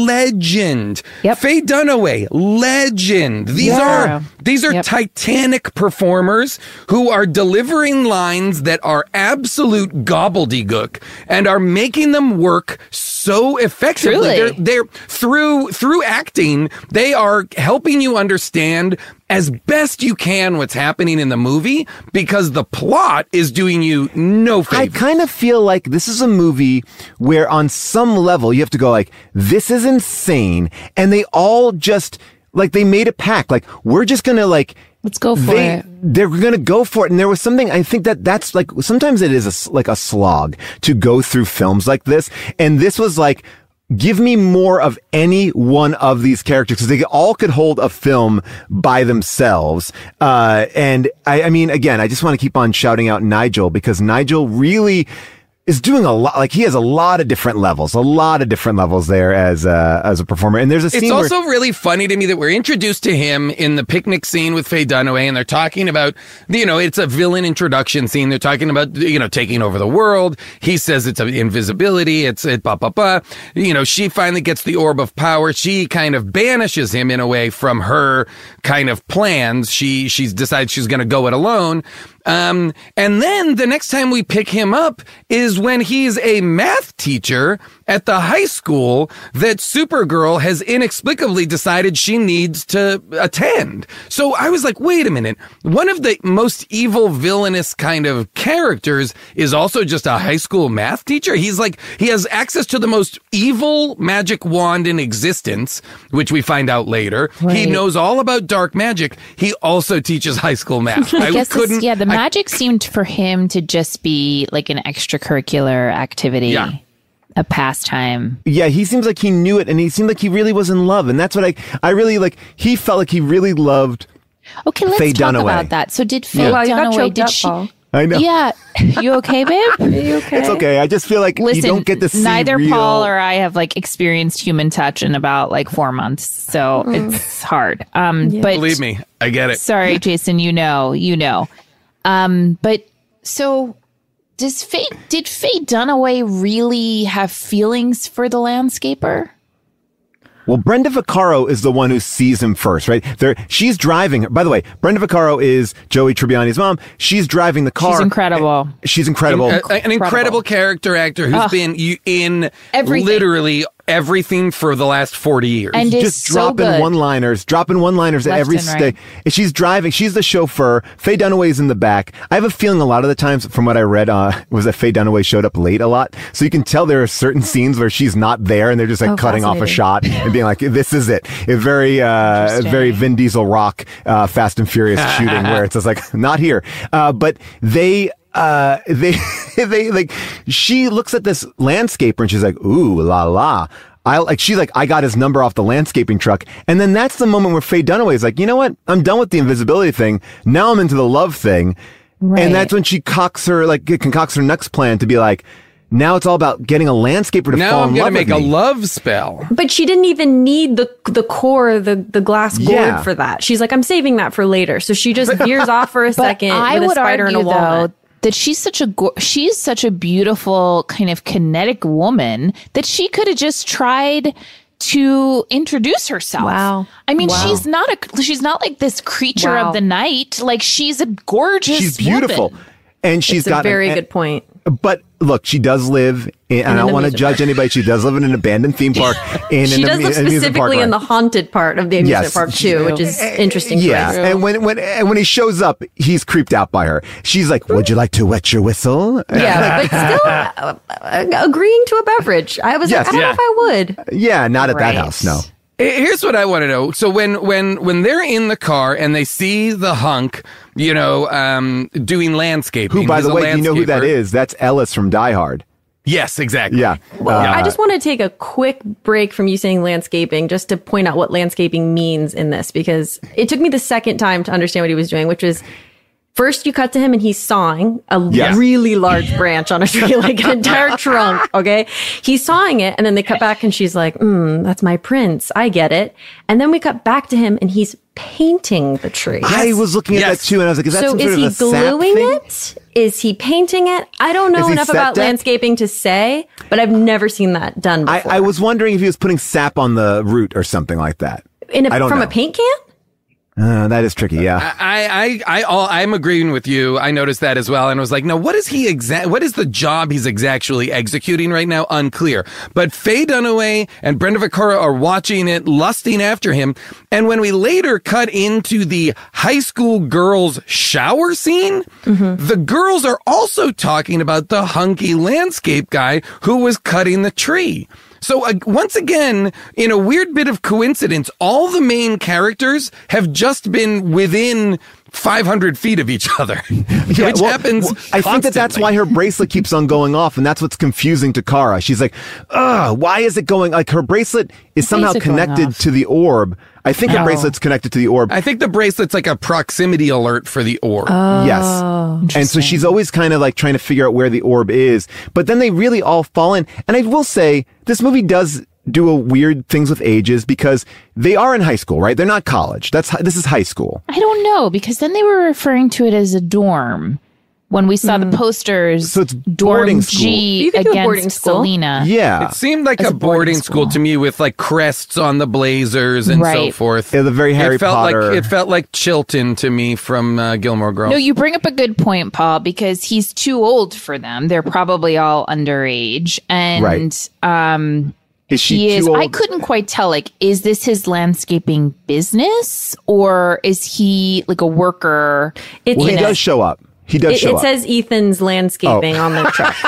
legend. Yep. Faye Dunaway, legend. These Yeah. are these are Yep. titanic performers who are delivering lines that are absolute gobbledygook and are making them work so effectively. Truly. They're, they're through through acting, they are helping you understand as best you can what's happening in the movie because the plot is doing you no favor. I kind of feel like this is a movie where on some level you have to go like, this is insane. And they all just, like, they made a pact. Like, we're just going to like, Let's go for they, it. They're going to go for it. And there was something, I think that that's like, sometimes it is a s like a slog to go through films like this. And this was like, give me more of any one of these characters because they all could hold a film by themselves. Uh, and I, I mean, again, I just want to keep on shouting out Nigel because Nigel really is doing a lot. Like he has a lot of different levels, a lot of different levels there as a, as a performer. And there's a scene It's also where, really funny to me that we're introduced to him in the picnic scene with Faye Dunaway, and they're talking about, you know, it's a villain introduction scene. They're talking about, you know, taking over the world. He says it's invisibility. It's it, blah, blah, blah. You know, she finally gets the orb of power. She kind of banishes him in a way from her kind of plans. She, she's decides she's going to go it alone. Um, and then the next time we pick him up is when he's a math teacher at the high school that Supergirl has inexplicably decided she needs to attend. So I was like, wait a minute. One of the most evil villainous kind of characters is also just a high school math teacher. He's like, he has access to the most evil magic wand in existence, which we find out later. He Right. knows all about dark magic. He also teaches high school math. I guess it's- couldn't, yeah, the I- magic seemed for him to just be like an extracurricular activity, Yeah. a pastime. yeah, he seems like he knew it and he seemed like he really was in love. And that's what I, I really like, he felt like he really loved. Okay, let's Faye talk Dunaway. about that. So did Faye Yeah. Wow, you got Dunaway, choked did up, she? Paul. I know. Yeah, you okay, babe? Are you okay? It's okay. I just feel like Listen, you don't get to see neither real... Paul or I have like experienced human touch in about like four months, so it's hard. Um, but Believe me, I get it. sorry, Jason, you know, you know. Um, but so does Faye? Did Faye Dunaway really have feelings for the landscaper? Well, Brenda Vaccaro is the one who sees him first, right? There, she's driving. By the way, Brenda Vaccaro is Joey Tribbiani's mom. She's driving the car. She's incredible. She's incredible. A- an incredible character actor who's been you- in Everything. literally everything for the last forty years. And is just so dropping good. one-liners, dropping one-liners at Left every and stage. right. And she's driving. She's the chauffeur. Faye Dunaway's in the back. I have a feeling a lot of the times, from what I read, uh, was that Faye Dunaway showed up late a lot. So you can tell there are certain scenes where she's not there, and they're just like Oh, cutting off a fascinating. shot and being like, "This is it." It's very, uh, Interesting. very Vin Diesel rock, uh, Fast and Furious shooting, where it's just like, not here. Uh, but they. Uh, they, they, like, she looks at this landscaper and she's like, ooh, la la. I like, she's like, I got his number off the landscaping truck. And then that's the moment where Faye Dunaway is like, you know what? I'm done with the invisibility thing. Now I'm into the love thing. Right. And that's when she cocks her, like, concocts her next plan to be like, now it's all about getting a landscaper to Now fall I'm in going love to make with a me. love spell. But she didn't even need the the core, the the glass gourd Yeah. for that. She's like, I'm saving that for later. So she just veers off for a But second I with a would spider argue, and a walnut. though, that she's such a go- she's such a beautiful kind of kinetic woman that she could have just tried to introduce herself. Wow. I mean, Wow. she's not a she's not like this creature Wow. of the night. Like, she's a gorgeous She's beautiful. woman. And she's It's a got very an- good point. But look, she does live, in, and I an don't want to amusement judge park. anybody. She does live in an abandoned theme park. In She an does amu- live amusement park, specifically in right? the haunted part of the amusement Yes, park she- too, which is interesting. Yeah, choice. and when when and when he shows up, he's creeped out by her. She's like, "Would you like to wet your whistle?" Yeah, but still uh, uh, agreeing to a beverage. I was Yes. like, I don't Yeah. know if I would. Yeah, not at that Right. house. No. Here's what I want to know. So when when when they're in the car and they see the hunk, you know, um, doing landscaping. Who, by he's the a way, do you know who that landscaper. is? That's Ellis from Die Hard. Yes, exactly. Yeah. Well, Uh, I just want to take a quick break from you saying landscaping just to point out what landscaping means in this, because it took me the second time to understand what he was doing, which was first you cut to him and he's sawing a Yes. really large branch on a tree, like an entire trunk. Okay. He's sawing it. And then they cut back and she's like, mm, that's my prince. I get it. And then we cut back to him and he's painting the tree. I was looking at Yes. that too, and I was like, "Is that So some is sort he of a sap gluing thing? it? Is he painting it? I don't Is know he enough set about deck? landscaping to say, but I've never seen that done I, before. I was wondering if he was putting sap on the root or something like that. In a, I don't from know. a paint can? Uh, that is tricky. Yeah. I, I, I, all, I'm agreeing with you. I noticed that as well, and was like, no, what is he exact? What is the job he's exactly executing right now? Unclear. But Faye Dunaway and Brenda Vaccaro are watching it, lusting after him. And when we later cut into the high school girls' shower scene, the girls are also talking about the hunky landscape guy who was cutting the tree. So uh, once again, in a weird bit of coincidence, all the main characters have just been within five hundred feet of each other, which Yeah, well, happens well, I think that that's constantly. why her bracelet keeps on going off, and that's what's confusing to Kara. She's like, ugh, why is it going? Like, her bracelet is somehow is it going connected off? to the orb. I think her Oh. bracelet's connected to the orb. I think the bracelet's like a proximity alert for the orb. Yes. And so she's always kind of like trying to figure out where the orb is. But then they really all fall in. And I will say, this movie does do a weird things with ages because they are in high school, right? They're not college. That's hi- this is high school. I don't know, because then they were referring to it as a dorm when we saw the posters. So it's dorm boarding school. G You could do a against boarding school. Selena. Yeah. It seemed like As a a boarding, boarding school. school. to me with like crests on the blazers and so Right. forth. Yeah, the very Harry it felt Potter. Like, it felt like Chilton to me from uh, Gilmore Girls. No, you bring up a good point, Paul, because he's too old for them. They're probably all underage. And Right. um Is she he is too old? I couldn't quite tell, like, is this his landscaping business or is he like a worker? It's Well, he in a- does show up. He does It, show it up. says Ethan's landscaping Oh. on the truck.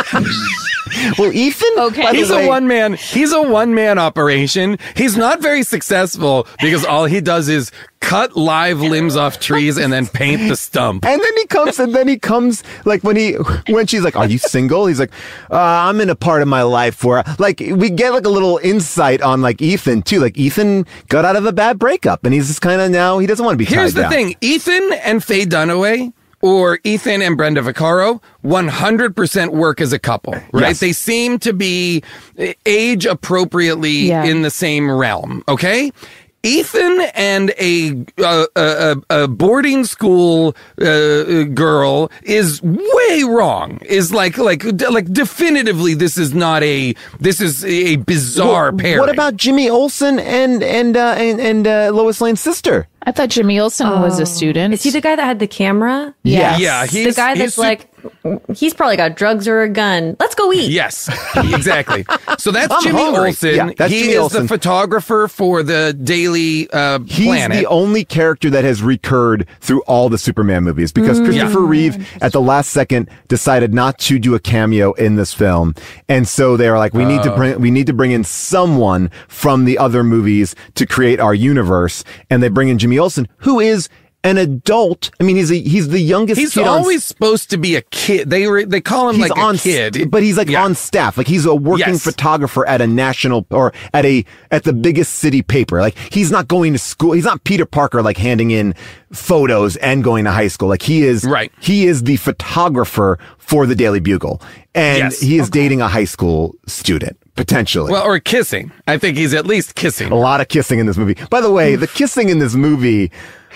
Well, Ethan, Okay. by the He's way- a one man. He's a one man operation. He's not very successful because all he does is cut live limbs off trees and then paint the stump. And then he comes, and then he comes, like, when he, when she's like, are you single? He's like, uh, I'm in a part of my life where, like, we get, like, a little insight on, like, Ethan, too. Like, Ethan got out of a bad breakup, and he's just kind of now, he doesn't want to be tied Here's the down. thing: Ethan and Faye Dunaway, or Ethan and Brenda Vaccaro, one hundred percent work as a couple, right? Yes. They seem to be age appropriately Yeah. in the same realm. Okay. Ethan and a uh, a, a boarding school uh, girl is way wrong. Is like like like definitively this is not a this is a bizarre Well, pairing. what about Jimmy Olsen and, and, uh, and, and uh, Lois Lane's sister? I thought Jimmy Olsen was a student. Is he the guy that had the camera? Yes. Yeah, the he's guy he's that's sup- like, he's probably got drugs or a gun. Let's go eat. Yes, exactly. So that's I'm Jimmy hungry. Olsen. Yeah, that's he Jimmy is Olsen. the photographer for the Daily uh, He's Planet. the only character that has recurred through all the Superman movies because Christopher Reeve at the last second decided not to do a cameo in this film. And so they were like, we need to bring, we need to bring in someone from the other movies to create our universe. And they bring in Jimmy Olsen, who is an adult. I mean, he's a, he's the youngest. He's kid always on, supposed to be a kid. They re, they call him he's like on, a kid, but he's like yeah. on staff. Like he's a working Yes. photographer at a national or at a at the biggest city paper. Like he's not going to school. He's not Peter Parker like handing in photos and going to high school. Like he is. Right. He is the photographer for the Daily Bugle, and Yes. he is dating a high school student potentially. Well, or kissing. I think he's at least kissing. A lot of kissing in this movie. By the way, the kissing in this movie,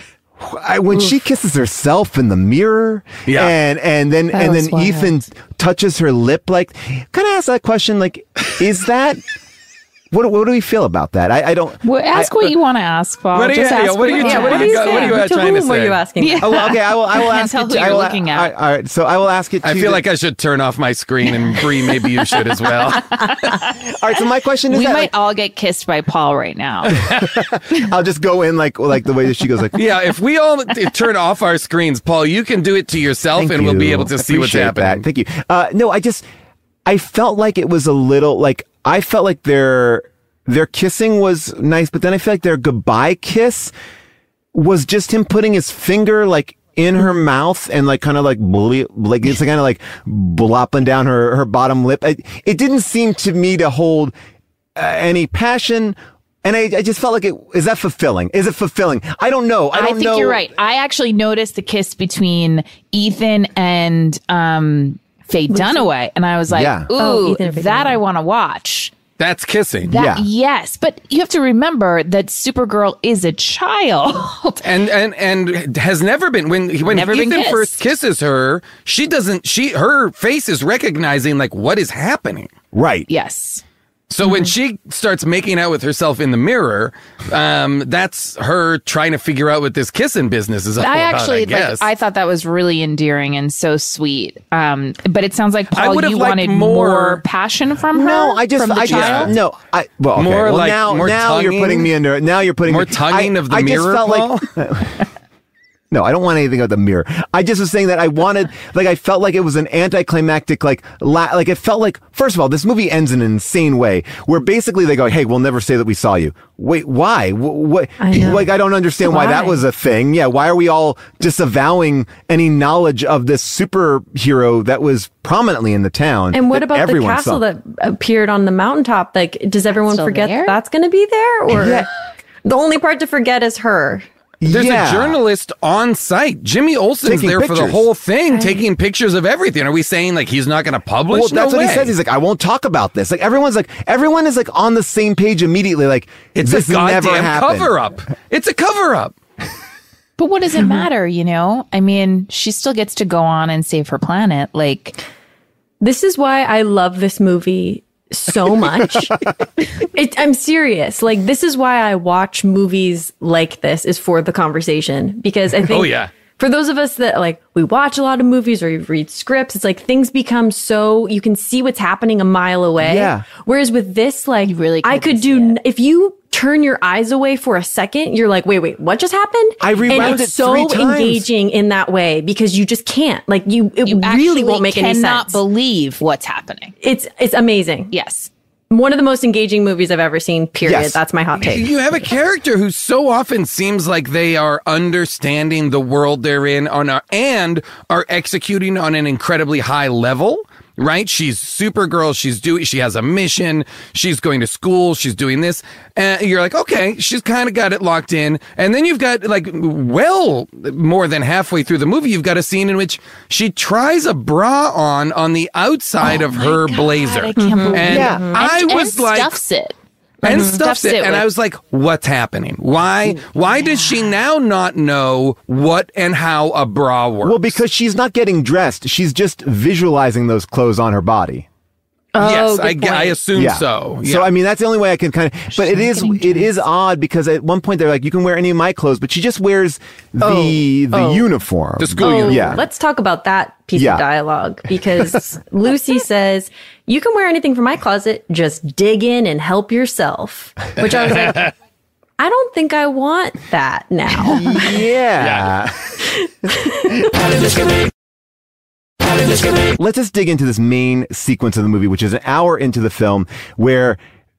I, when she kisses herself in the mirror, Yeah. and and then That and was then wild. Ethan touches her lip, like, can I ask that question? Like, is that what? What do we feel about that? I, I don't. Well, ask I, what you want to ask, Paul. What do you- Just yeah, ask what do you- want yeah, to what do ask. you got- what do you got to trying to whom were say? you asking? Yeah. Oh, well, okay, I will. I will Can't ask tell it who to, I you're will, looking at. All right, all right, so I will ask it. To I feel the- like I should turn off my screen, and Bree, maybe you should as well. All right, so my question is We that might like, all get kissed by Paul right now. I'll just go in like like the way that she goes like. Yeah, if we all t- turn off our screens, Paul, you can do it to yourself, Thank and we'll be you. able to see what's Appreciate happening. that. Thank you. Uh, no, I just, I felt like it was a little, like, I felt like their, their kissing was nice, but then I feel like their goodbye kiss was just him putting his finger, like, in her mouth and, like, kind of like, bully, like, it's kind of like blopping down her, her bottom lip. I, it didn't seem to me to hold uh, any passion. And I, I just felt like it, is that fulfilling? Is it fulfilling? I don't know. I I, don't think know. you're right. I actually noticed the kiss between Ethan and um, Faye Dunaway, and I was like, Yeah. "Ooh, Oh, Ethan and Faye that Dunaway. I want to watch." That's kissing. That Yeah. yes, but you have to remember that Supergirl is a child. and and and has never been when when Never been Ethan kissed. first kisses her, she doesn't she her face is recognizing like what is happening. Right. Yes. So when she starts making out with herself in the mirror, um, that's her trying to figure out what this kissing business is all I about. actually I guess. like I thought that was really endearing and so sweet. Um, but it sounds like I Paul, would've you liked wanted more- more, passion from her. No, I just, from the I child? just, no, I, well, okay. More well, like- now, more now you're tonguing? putting me under, now you're putting More me, tonguing I, of the I just mirror, felt Paul? like, no, I don't want anything of the mirror. I just was saying that I wanted, like, I felt like it was an anticlimactic, like, la- like it felt like, first of all, this movie ends in an insane way where basically they go, hey, we'll never say that we saw you. Wait, why? What? I know. Like, I don't understand why that Why? was a thing. Yeah. Why are we all disavowing any knowledge of this superhero that was prominently in the town? And what that about the everyone castle saw? that appeared on the mountaintop? Like, does everyone Still forget there? that's going to be there? Or Yeah. the only part to forget is her? There's Yeah. a journalist on site. Jimmy Olsen's Taking there for the pictures. whole thing, taking pictures of everything. Are we saying like he's not going to publish? Well, that's no what way. he says. He's like, I won't talk about this. Like everyone's like, everyone is like on the same page immediately. Like it's this a never goddamn happened. cover up. It's a cover up. But what does it matter, you know? I mean, she still gets to go on and save her planet. Like, This is why I love this movie so much. it, I'm serious. Like, this is why I watch movies like this, is for the conversation. Because I think Oh, yeah. for those of us that like, we watch a lot of movies or you read scripts, it's like things become so, you can see what's happening a mile away. Yeah. Whereas with this, like, You really I couldn't could do, n- if you turn your eyes away for a second, you're like, wait, wait, what just happened? I rewound and it's it so three times. engaging in that way because you just can't. Like, you, it you really actually won't make any cannot sense. believe what's happening. It's it's amazing. Yes. One of the most engaging movies I've ever seen, period. Yes. That's my hot take. You have a character who so often seems like they are understanding the world they're in on a, and are executing on an incredibly high level. Right? She's Supergirl. She's doing, she has a mission. She's going to school. She's doing this. And you're like, okay, she's kind of got it locked in. And then you've got like, well, more than halfway through the movie, you've got a scene in which she tries a bra on, on the outside of her blazer. I can't believe And it. Yeah. I and, was and like, stuffs it. and Mhm. stuffs Stuffs it. it And I with- was like, what's happening? Why, why does she now not know what and how a bra works? Well, because she's not getting dressed. She's just visualizing those clothes on her body. yes, good I, point. I assume Yeah. so. Yeah. So I mean, that's the only way I can kind of. But it not is getting it is odd because at one point they're like, you can wear any of my clothes, but she just wears the Oh. the Oh. uniform. The school Oh, uniform. Yeah. let's talk about that piece Yeah. of dialogue because Lucy says, you can wear anything from my closet, just dig in and help yourself. Which I was like, I don't think I want that now. Yeah. Let's just dig into this main sequence of the movie, which is an hour into the film, where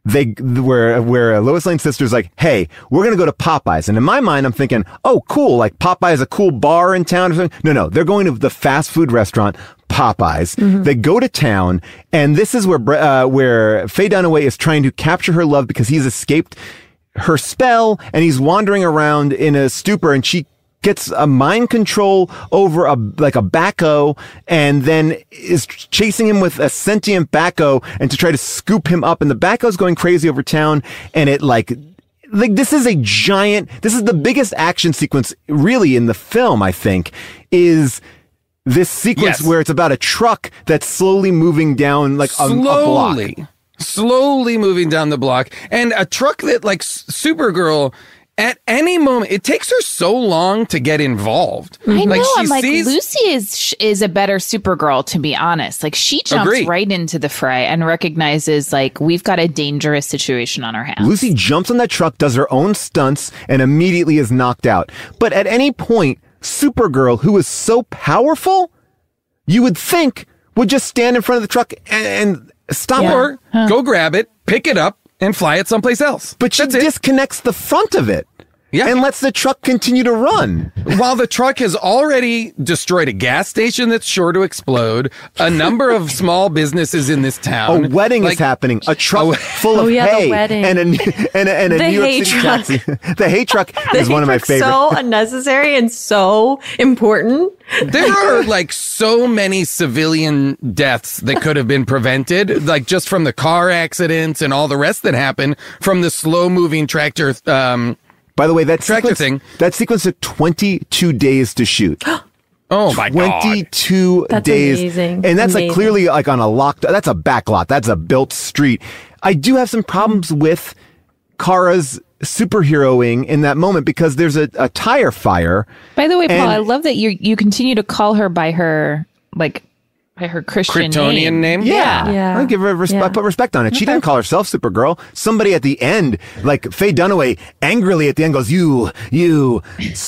they where where Lois Lane's sister's like, hey, we're gonna go to Popeyes, and in my mind I'm thinking, oh cool, like Popeyes a cool bar in town or something. No, no, they're going to the fast food restaurant Popeyes. Mm-hmm. They go to town, and this is where uh, where Faye Dunaway is trying to capture her love because he's escaped her spell and he's wandering around in a stupor, and she gets a mind control over a like a Bacco, and then is chasing him with a sentient Bacco and to try to scoop him up. And the Bacco's going crazy over town, and it like like this is a giant. This is the biggest action sequence really in the film. I think is this sequence yes. where it's about a truck that's slowly moving down like a, slowly, a block. slowly moving down the block, and a truck that like Supergirl. At any moment, it takes her so long to get involved. I know. Like, she I'm like, sees... Lucy is is a better Supergirl, to be honest. Like, she jumps Agreed. right into the fray and recognizes, like, we've got a dangerous situation on our hands. Lucy jumps on that truck, does her own stunts, and immediately is knocked out. But at any point, Supergirl, who is so powerful, you would think would just stand in front of the truck and, and stop yeah. her, huh. go grab it, pick it up, and fly it someplace else. But she That's disconnects it. the front of it. Yeah. And lets the truck continue to run. While the truck has already destroyed a gas station that's sure to explode, a number of small businesses in this town. A wedding like, is happening. A truck oh, full of oh, yeah, hay. The wedding. And a, and a, and a the New York hay City truck. taxi. The hay truck the is hay one of my favorites. So unnecessary and so important. There are like so many civilian deaths that could have been prevented, like just from the car accidents and all the rest that happened from the slow moving tractor. Um, By the way, that tractor sequence, thing. that sequence took twenty-two days to shoot. Oh my god. twenty-two that's days. Amazing. And that's amazing. like clearly like on a locked, that's a back lot. That's a built street. I do have some problems with Kara's superheroing in that moment because there's a, a tire fire. By the way, Paul, and, I love that you you continue to call her by her, like, by her Christian Kryptonian name. name? Yeah. Yeah. I give her respe- Yeah. I put respect on it. She didn't call herself Supergirl. Somebody at the end, like Faye Dunaway, angrily at the end goes, you, you,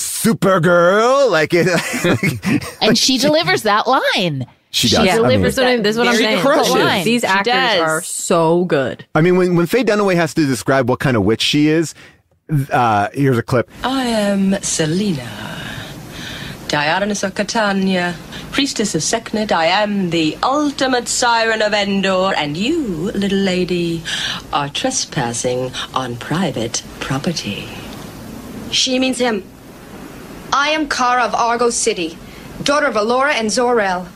Supergirl. Like it. And she delivers that line. She does. She Yeah. delivers I mean, this is what I'm very saying. crushes. line. These She actors does. are so good. I mean, when, when Faye Dunaway has to describe what kind of witch she is, uh, here's a clip. I am Selena, Dionysus of Catania, priestess of Sekhmet. I am the ultimate siren of Endor, and you, little lady, are trespassing on private property. She means him. I am Kara of Argo City, daughter of Alora and Zor-El.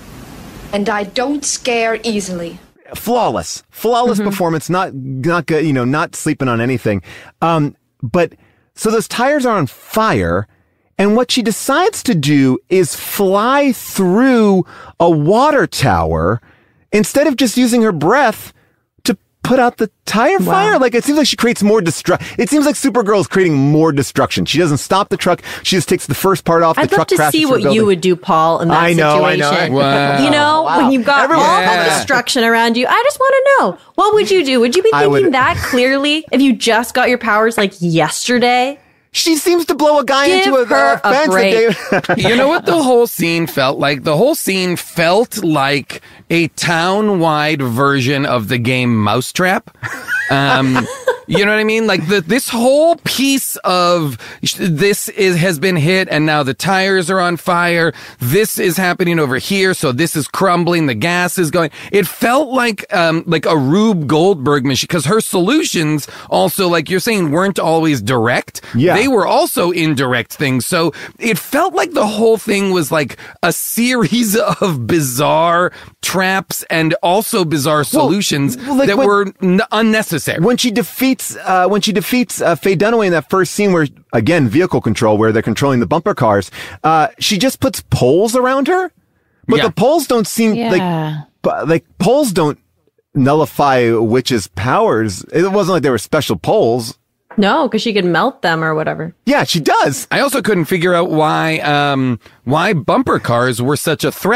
And I don't scare easily. Flawless, flawless Mm-hmm. performance. Not, not good. You know, not sleeping on anything. Um, but so those tires are on fire. And what she decides to do is fly through a water tower instead of just using her breath to put out the tire Wow. fire. Like, it seems like she creates more destruction. It seems like Supergirl is creating more destruction. She doesn't stop the truck. She just takes the first part off. I'd the love truck to crashes see through what a building. you would do, Paul, in that I know, I know. situation. Wow. You know, Wow. when you've got Everyone- all Yeah. the destruction around you, I just want to know, what would you do? Would you be I thinking would- that clearly if you just got your powers like yesterday? She seems to blow a guy Give into a, her a a fence. break. That day. You know what the whole scene felt like? The whole scene felt like a town-wide version of the game Mousetrap. Um, you know what I mean? Like the, this whole piece of this is has been hit, and now the tires are on fire. This is happening over here, so this is crumbling. The gas is going. It felt like um, like a Rube Goldberg machine, because her solutions also, like you're saying, weren't always direct. Yeah. They were also indirect things. So it felt like the whole thing was like a series of bizarre traps and also bizarre solutions well, like that when- were n- unnecessary. When she defeats, uh, when she defeats uh, Faye Dunaway in that first scene, where again vehicle control, where they're controlling the bumper cars, uh, she just puts poles around her, but Yeah. the poles don't seem Yeah. like, but, like poles don't nullify witches' powers. It wasn't like they were special poles. No, because she could melt them or whatever. Yeah, she does. I also couldn't figure out why um, why bumper cars were such a threat.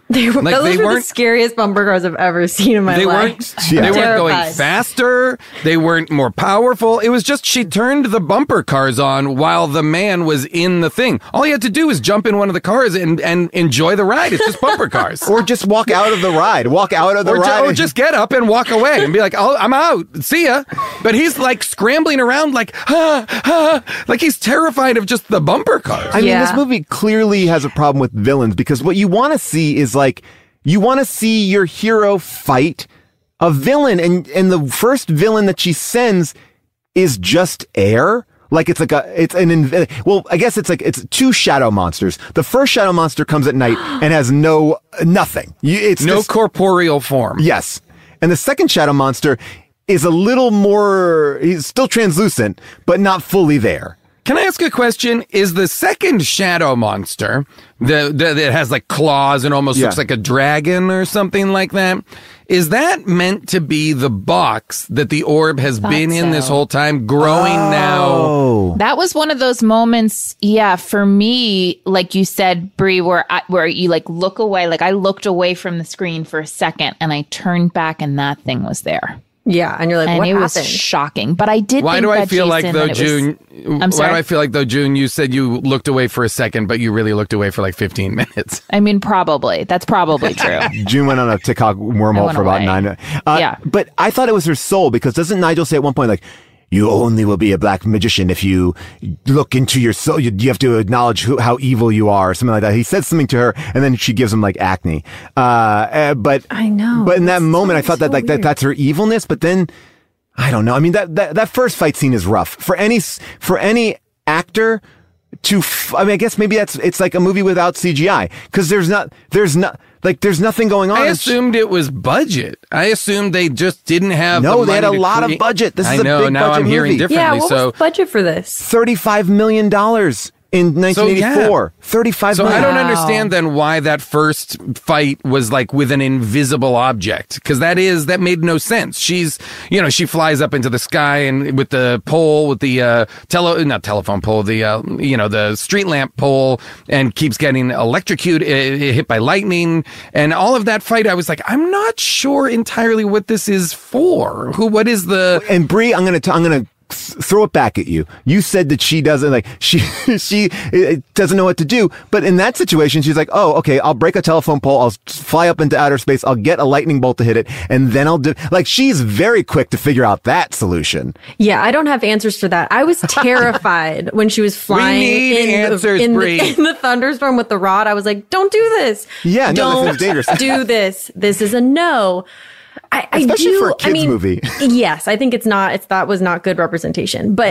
They were, Like, those they were the weren't- scariest bumper cars I've ever seen in my They life. weren't. Yeah. They weren't going Terrified. faster. They weren't more powerful. It was just she turned the bumper cars on while the man was in the thing. All he had to do was jump in one of the cars and, and enjoy the ride. It's just bumper cars. Or just walk out of the ride. Walk out of the Or, ju- ride. or just get up and walk away and be like, oh, I'm out. See ya. But he's like scrambling around like, ah, ah, like he's terrified of just the bumper cars. I mean, Yeah. this movie clearly has a problem with villains because what you want to see is like, you want to see your hero fight a villain. And, and the first villain that she sends is just air. Like it's like a, it's an, inv- well, I guess it's like, it's two shadow monsters. The first shadow monster comes at night and has no, nothing. You, it's No just, corporeal form. yes. And the second shadow monster is a little more, he's still translucent, but not fully there. Can I ask a question? Is the second shadow monster the, the that has like claws and almost Yeah. looks like a dragon or something like that? Is that meant to be the box that the orb has Thought been in this so. whole time, growing now? Oh. That was one of those moments, yeah, for me, like you said, Brie, where I, where you like look away. Like I looked away from the screen for a second and I turned back and that thing was there. Yeah, and you're like, And what it happened? was shocking. But I did Why think do I that, feel like Jason, though, that it was- June? I'm Why sorry. do I feel like though, June? You said you looked away for a second, but you really looked away for like fifteen minutes. I mean, probably. That's probably true. June went on a TikTok I wormhole went for about away. nine. Uh, Yeah. But I thought it was her soul because doesn't Nigel say at one point, like, you only will be a black magician if you look into your soul. You, you have to acknowledge who, how evil you are or something like that. He said something to her and then she gives him like acne. Uh, uh but I know. But in that It's moment, so- I thought that so like that, weird. that's her evilness. But then I don't know. I mean, that, that, that first fight scene is rough for any, s- for any actor to, f- I mean, I guess maybe that's, it's like a movie without C G I because there's not, there's not, like, there's nothing going on. I It's- assumed it was budget. I assumed they just didn't have. No, the they had money a to lot of create- budget. This I is a know. big now budget I'm hearing movie. differently. Yeah, what so was the budget for this? thirty-five million dollars in nineteen eighty-four. thirty-five So million. I don't Wow. understand then why that first fight was like with an invisible object, because that is that made no sense. She's, you know, she flies up into the sky and with the pole, with the uh, tele not telephone pole, the uh, you know the street lamp pole, and keeps getting electrocuted, uh, hit by lightning, and all of that fight. I was like, I'm not sure entirely what this is for. Who? What is the? And Brie, I'm gonna, t- I'm gonna throw it back at you. You said that she doesn't like she she uh, doesn't know what to do, but in that situation, she's like, oh, okay, I'll break a telephone pole, I'll fly up into outer space, I'll get a lightning bolt to hit it, and then I'll do. Like she's very quick to figure out that solution. Yeah, I don't have answers for that. I was terrified when she was flying need in, answers, the, in, Brie. the, in the thunderstorm with the rod. I was like, don't do this. Yeah, no, don't this is dangerous. do this. This is a no. I, I Especially do, for a I kids' mean, movie. Yes, I think it's not. It's that was not good representation. But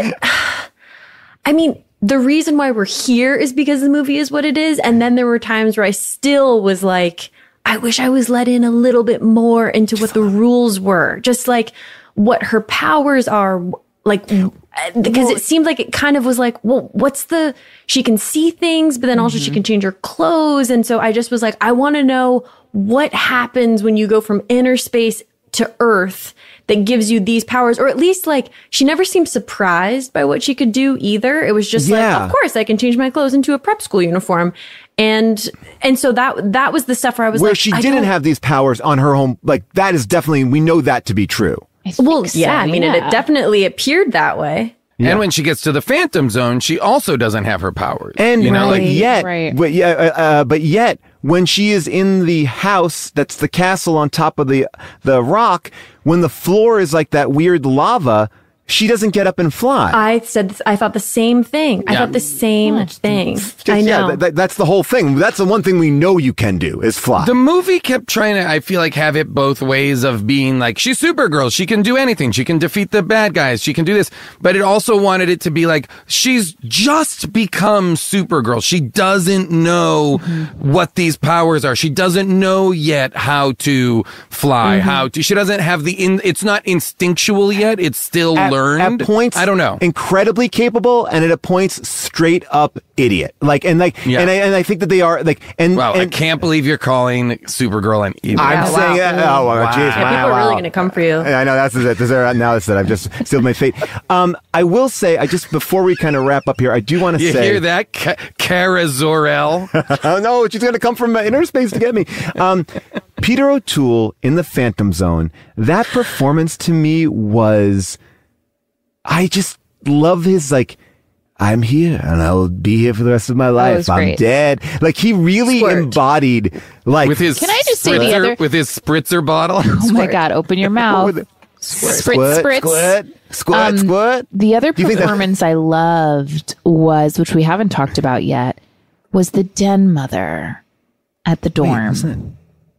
I mean, the reason why we're here is because the movie is what it is. And then there were times where I still was like, I wish I was let in a little bit more into what the rules were, just like what her powers are, like because it seemed like it kind of was like, well, what's the? She can see things, but then also she can change her clothes, and so I just was like, I want to know what happens when you go from inner space to Earth that gives you these powers, or at least like she never seemed surprised by what she could do either. It was just Yeah. like, of course I can change my clothes into a prep school uniform. And, and so that, that was the stuff where I was Where like, she I didn't don't- have these powers on her home, like that is definitely, we know that to be true. I think well, so, yeah, I mean, it, yeah. it definitely appeared that way. And when she gets to the Phantom Zone, she also doesn't have her powers. And you know, but like yet, right. but yeah, uh, uh, but yet, when she is in the house, that's the castle on top of the the rock. When the floor is like that weird lava, she doesn't get up and fly. I said, I thought the same thing. I Yeah. thought the same thing. Just- I yeah, know. that- that- that's the whole thing. That's the one thing we know you can do is fly. The movie kept trying to, I feel like, have it both ways of being like, she's Supergirl. She can do anything. She can defeat the bad guys. She can do this. But it also wanted it to be like, she's just become Supergirl. She doesn't know Mm-hmm. what these powers are. She doesn't know yet how to fly, Mm-hmm. how to, she doesn't have the, in, it's not instinctual yet. It's still At learned. At points, I don't know. Incredibly capable, and at points, straight up idiot. Like and like, Yeah. and I and I think that they are like. And Wow, and, I can't believe you're calling Supergirl an idiot. I'm Yeah, saying, wow. uh, oh, well, Wow. geez, Yeah, Yeah, wow, people are wow. really going to come for you. I know that's it. This is- Now it's that I've just sealed my fate. Um, I will say, I just before we kind of wrap up here, I do want to You say, hear that, Ka- Kara Zor-El? oh no, she's going to come from uh, inner space to get me. Um, Peter O'Toole in the Phantom Zone. That performance to me was, I just love his like. I'm here and I will be here for the rest of my life. was I'm great. dead. Like he really Squirt. embodied like With his Can I just say the spritzer- other- with his spritzer bottle? Oh my God, open your mouth. With it. Spritz, squirt, spritz. squirt, squirt, Um, squirt. The other Do you think that- performance I loved was, which we haven't talked about yet, was the den mother at the dorm.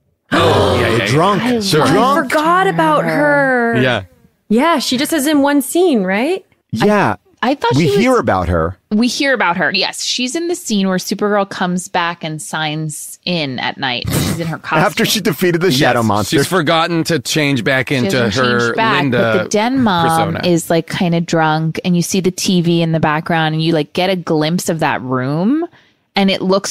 Oh, yeah, yeah, yeah. Drunk, I Sure. loved I forgot about her. Yeah. Yeah, she just is in one scene, right? Yeah, I thought we she was, hear about her. we hear about her. Yes, she's in the scene where Supergirl comes back and signs in at night. She's in her costume. After she defeated the shadow Yes, monster. She's forgotten to change back She into hasn't her changed back, Linda but the den mom persona. is like kind of drunk, and you see the T V in the background, and you like get a glimpse of that room, and it looks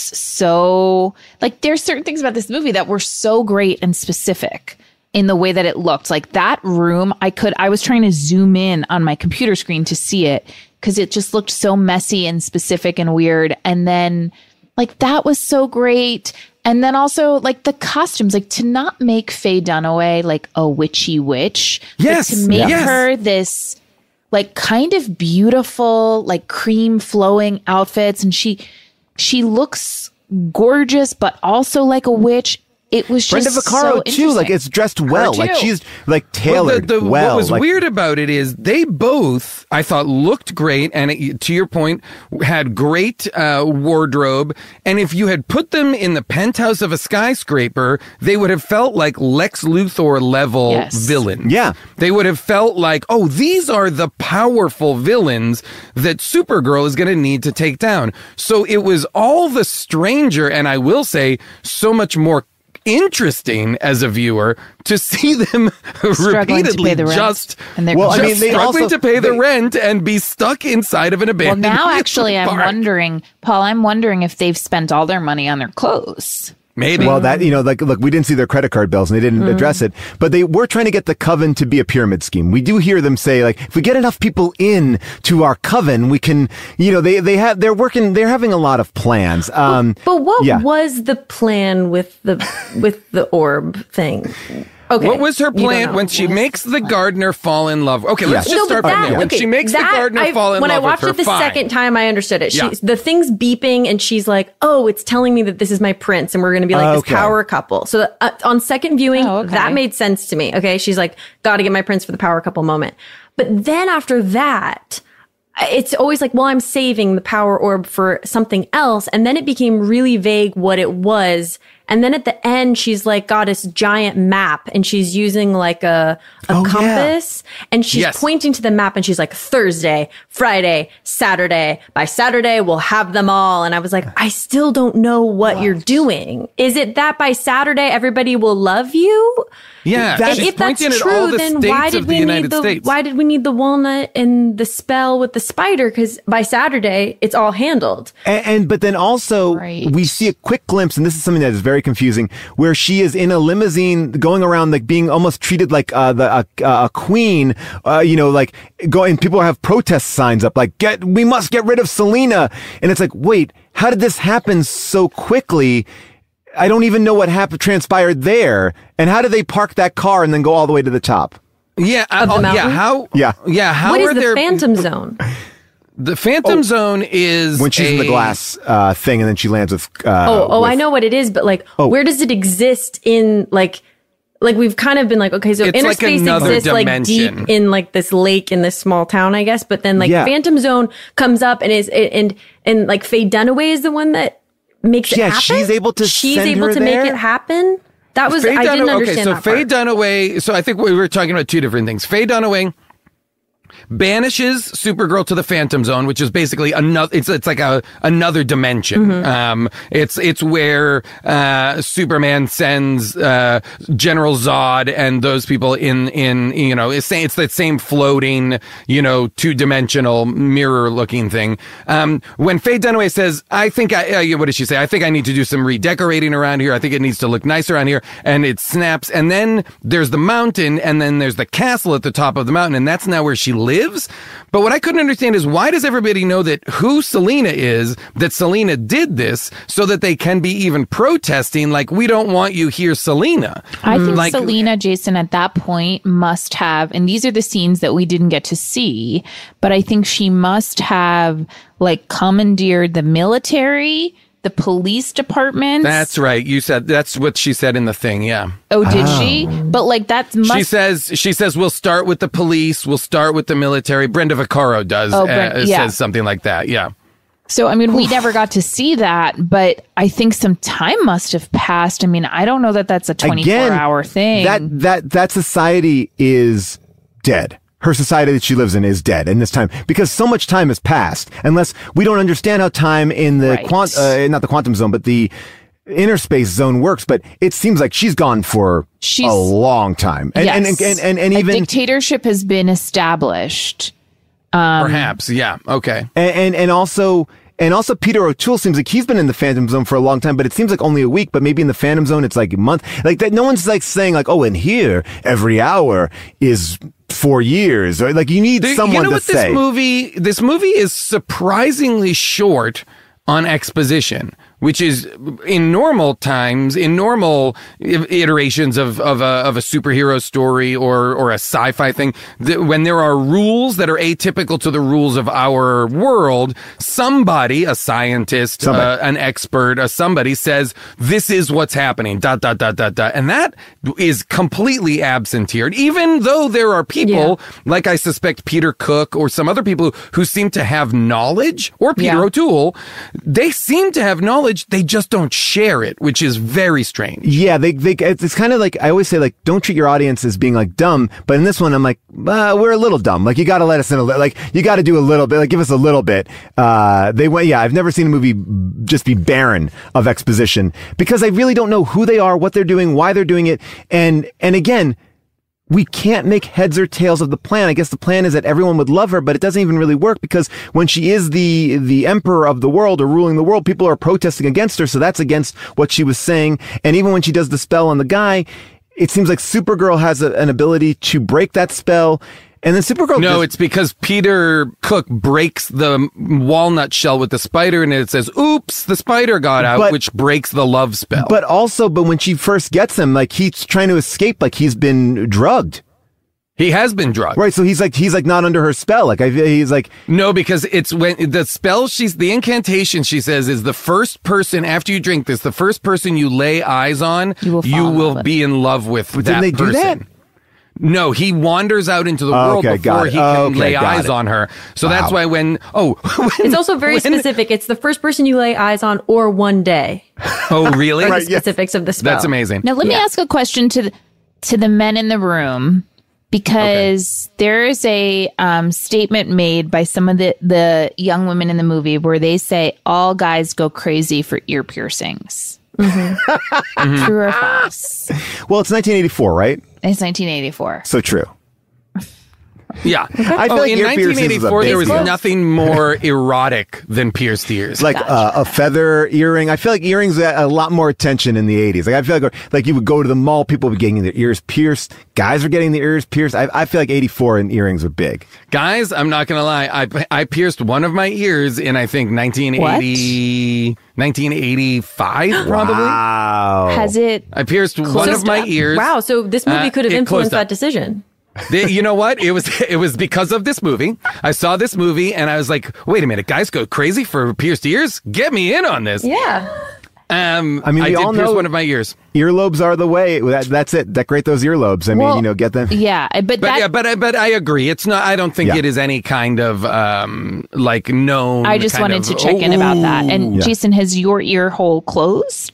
so like there's certain things about this movie that were so great and specific in the way that it looked. Like that room, I could I was trying to zoom in on my computer screen to see it because it just looked so messy and specific and weird, and then like that was so great. And then also like the costumes, like to not make Faye Dunaway like a witchy witch, Yes, but to make yes. her this like kind of beautiful, like cream flowing outfits, and she she looks gorgeous, but also like a witch. It was Brenda just Vaccaro so too. interesting. Like it's dressed well. Her Like too. she's like Well, tailored the, the, well. What was like, weird about it is they both, I thought, looked great, and it, to your point, had great uh, wardrobe. And if you had put them in the penthouse of a skyscraper, they would have felt like Lex Luthor level Yes. villains. Yeah. They would have felt like, oh, these are the powerful villains that Supergirl is going to need to take down. So it was all the stranger, and I will say, so much more interesting as a viewer to see them Struggling to repeatedly pay the rent. just, And they're Well, I just mean, they struggling also- to pay the they- rent and be stuck inside of an Well, abandoned now amusement actually, I'm park. wondering, Paul. I'm wondering if they've spent all their money on their clothes. Maybe. Well, that, you know, like, look, we didn't see their credit card bills and they didn't address it, but they were trying to get the coven to be a pyramid scheme. We do hear them say, like, if we get enough people in to our coven, we can, you know, they, they have, they're working, they're having a lot of plans. Um, But what yeah. was the plan with the with the orb thing? Okay. What was her you don't plan know. when she makes the gardener fall in love? Okay, let's Yeah. just No, start but from that- there. When okay, she makes that the gardener I- fall in when love I watched with her, it the fine. second time, I understood it. Yeah. She's the thing's beeping, and she's like, "Oh, it's telling me that this is my prince, and we're going to be like Okay. this power couple." So uh, on second viewing, Oh, okay. that made sense to me. Okay, she's like, "Got to get my prince for the power couple moment." But then after that, it's always like, well, I'm saving the power orb for something else. And then it became really vague what it was. And then at the end, she's like got this giant map and she's using like a, a Oh, yeah. compass and she's Yes. pointing to the map and she's like Thursday, Friday, Saturday. By Saturday, we'll have them all. And I was like, I still don't know what you're doing. Is it that by Saturday, everybody will love you? Yeah, That's- she's If that's pointing at all true, the then states why of did the we United need the States. why did we need the walnut and the spell with the spider? Because by Saturday, it's all handled. And, and but then also Right. we see a quick glimpse, and this is something that is very confusing, where she is in a limousine going around like being almost treated like uh, the uh, a queen, uh, you know, like going. People have protest signs up like "Get, we must get rid of Selena," and it's like, wait, how did this happen so quickly? I don't even know what happened transpired there, and how did they park that car and then go all the way to the top? Yeah, Of the uh, yeah. mountain? How? Yeah. yeah. How What are is the there? Phantom Zone? The Phantom Zone is When she's in the a- glass uh, thing, and then she lands with. Uh, Oh, oh, with- I know what it is, but like, Oh. where does it exist in like? Like we've kind of been like, okay, so It's inner like space another exists like deep dimension. in like this lake in this small town, I guess. But then like Yeah. Phantom Zone comes up and is and and like Faye Dunaway is the one that makes it Yeah, happen. she's able to She's send able her to there? make it happen. That was Faye I didn't Dunaway- understand okay, so that Faye part. Dunaway. So I think we were talking about two different things. Faye Dunaway banishes Supergirl to the Phantom Zone, which is basically another. It's it's like a another dimension. Mm-hmm. Um, it's it's where uh, Superman sends uh, General Zod and those people in in you know it's it's that same floating you know two dimensional mirror looking thing. Um, when Faye Dunaway says, "I think I," uh, what did she say? I think I need to do some redecorating around here. I think it needs to look nice around here, and it snaps. And then there's the mountain, and then there's the castle at the top of the mountain, and that's now where she lives. But what I couldn't understand is why does everybody know that who Selena is, that Selena did this so that they can be even protesting like, we don't want you here, Selena. I think like, Selena, Jason, at that point must have, and these are the scenes that we didn't get to see, but I think she must have like commandeered the military, the police department. That's right. You said that's what she said in the thing. Yeah. Oh, did oh. she? But like that's must- she says she says we'll start with the police. We'll start with the military. Brenda Vaccaro does oh, Brent, uh, yeah. says something like that. Yeah. So I mean, we never got to see that, but I think some time must have passed. I mean, I don't know that that's a twenty-four Again, hour thing. That that that society is dead. Her society that she lives in is dead in this time because so much time has passed. Unless we don't understand how time in the right. quant, uh, not the quantum zone, but the inner space zone works. But it seems like she's gone for she's, a long time, and yes. and, and and and and even a dictatorship has been established. Um, Perhaps, yeah, okay, and, and and also. And also Peter O'Toole seems like he's been in the Phantom Zone for a long time, but it seems like only a week, but maybe in the Phantom Zone it's like a month. Like that, no one's like saying like, oh, in here, every hour is four years. Or like you need there, someone you know to what say. This movie, this movie is surprisingly short on exposition, which is in normal times, in normal iterations of, of, a, of a superhero story or, or a sci-fi thing, th- when there are rules that are atypical to the rules of our world, somebody, a scientist, uh, an expert, a somebody says, this is what's happening, dot, dot, dot, dot, dot. And that is completely absent here. Even though there are people, yeah. like I suspect Peter Cook or some other people who seem to have knowledge, or Peter yeah. O'Toole, they seem to have knowledge, they just don't share it, which is very strange. Yeah, they, they it's kind of like, I always say, like, don't treat your audience as being, like, dumb, but in this one, I'm like, uh, we're a little dumb. Like, you gotta let us in a little, like, you gotta do a little bit, like, give us a little bit. Uh, they went, yeah, I've never seen a movie just be barren of exposition, because I really don't know who they are, what they're doing, why they're doing it, and, and again, we can't make heads or tails of the plan. I guess the plan is that everyone would love her, but it doesn't even really work because when she is the the emperor of the world or ruling the world, people are protesting against her. So that's against what she was saying. And even when she does the spell on the guy, it seems like Supergirl has a, an ability to break that spell. And then Supergirl... No, just, it's because Peter Cook breaks the walnut shell with the spider, and it says, oops, the spider got out, but, which breaks the love spell. But also, but when she first gets him, like, he's trying to escape, like, he's been drugged. He has been drugged. Right, so he's like, he's like not under her spell. Like, I, he's like... No, because it's when the spell she's, the incantation she says is the first person, after you drink this, the first person you lay eyes on, you will, you will be in love with but that didn't they person. Do that? No, he wanders out into the world okay, before he can okay, lay eyes it. on her. So wow. that's why when, oh. When, it's also very when, specific. It's the first person you lay eyes on or one day. Oh, really? Right, the specifics yes. of the spell. That's amazing. Now, let yeah. me ask a question to the, to the men in the room, because okay. there is a um, statement made by some of the, the young women in the movie where they say all guys go crazy for ear piercings. Mm-hmm. mm-hmm. True or false? Well, it's nineteen eighty-four, right? It's nineteen eighty-four. So true. Yeah. I feel oh, like in nineteen eighty-four, there was close. nothing more erotic than pierced ears. Like gotcha. uh, a feather earring. I feel like earrings got a lot more attention in the eighties. Like I feel like like you would go to the mall, people would be getting their ears pierced. Guys were getting their ears pierced. I, I feel like eighty-four and earrings were big. Guys, I'm not going to lie. I I pierced one of my ears in, I think, nineteen eighty, what? nineteen eighty-five, probably. Wow. Has it? I pierced one of my ears. Wow. So this movie uh, could have influenced that decision. The, you know what? It was it was because of this movie. I saw this movie and I was like, wait a minute, guys go crazy for pierced ears? Get me in on this. Yeah. Um, I mean, we I did all pierce know one of my ears. Earlobes are the way. That, that's it. Decorate those earlobes. I mean, well, you know, get them. Yeah, but but that, yeah, but I, but I agree. It's not. I don't think yeah. it is any kind of um like known. I just wanted of, to check oh, in about that. And yeah. Jason, has your ear hole closed?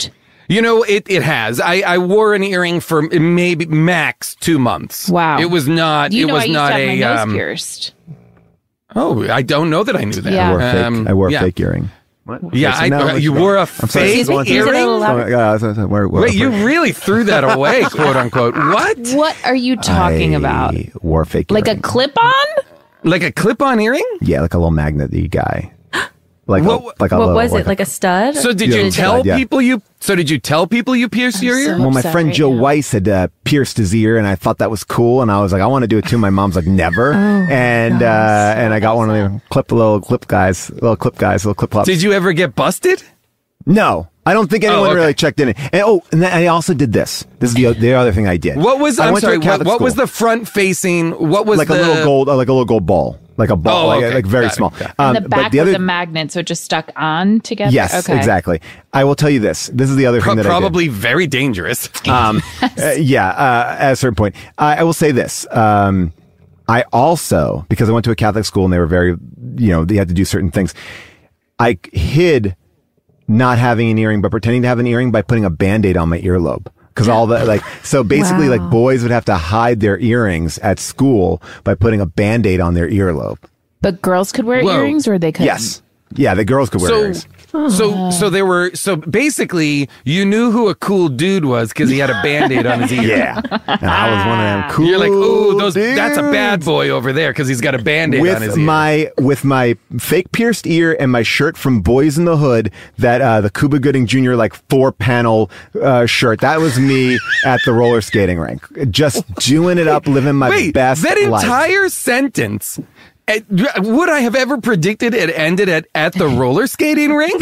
You know, it, it has. I, I wore an earring for maybe max two months. Wow. It was not, You it know was I used not to have a, my nose um, pierced. oh, I don't know that I knew that. Yeah. I wore a fake, Um, I wore a yeah. fake earring. What? Yeah, Okay, I, so now uh, let's you go. wore a I'm sorry, fake go on to- Use it a earring? little Oh, louder. yeah, I was- I was- where- where- Wait, you really threw that away, quote unquote. What? What are you talking I about? wore a fake Like a earring. clip-on? Like a clip-on earring? Yeah, like a little magnet-y guy. Like What- a, like a What little, was it? Like a stud? So did Yeah, you it's tell bad, yeah. people you? So did you tell people you pierced your ear? so- Well, my upset friend right Joe now. Weiss had uh, pierced his ear, and I thought that was cool, and I was like, I want to do it too. My mom's like, never, and uh, and I got one of the clip little clip guys, little clip guys, little clip flops. Did you ever get busted? No, I don't think anyone Oh, okay. really checked in. And oh, and then I also did this. This is the the other thing I did. What was? I I'm went to a sorry. What, Catholic what was school. the front-facing? What was like the a little gold, uh, like a little gold ball, like a ball, Oh, like, okay. like very Got it. small. Got it. Um, And the back but the was other, a magnet, so it just stuck on together? yes, Okay. exactly. I will tell you this. This is the other Pro- thing that probably very dangerous. I did. Um, uh, yeah, uh, at a certain point, I, I will say this. Um, I also, because I went to a Catholic school and they were very, you know, they had to do certain things. I hid not having an earring, but pretending to have an earring by putting a Band-Aid on my earlobe. Cause all the, like, so basically Wow. like boys would have to hide their earrings at school by putting a Band-Aid on their earlobe. But girls could wear Whoa. earrings or they couldn't? Yes. Yeah, the girls could wear So, earrings. so, so there were. So basically, you knew who a cool dude was because he had a Band-Aid on his ear. Yeah. And I was one of them cool You're like, ooh, those. dudes. That's a bad boy over there because he's got a Band-Aid on his With ear. my with my fake pierced ear and my shirt from Boys in the Hood, that uh, the Cuba Gooding Junior like four panel uh, shirt. That was me at the roller skating rink, just doing it up, living my Wait, best that life. entire sentence. eh, would I have ever predicted it ended at, at the roller skating rink?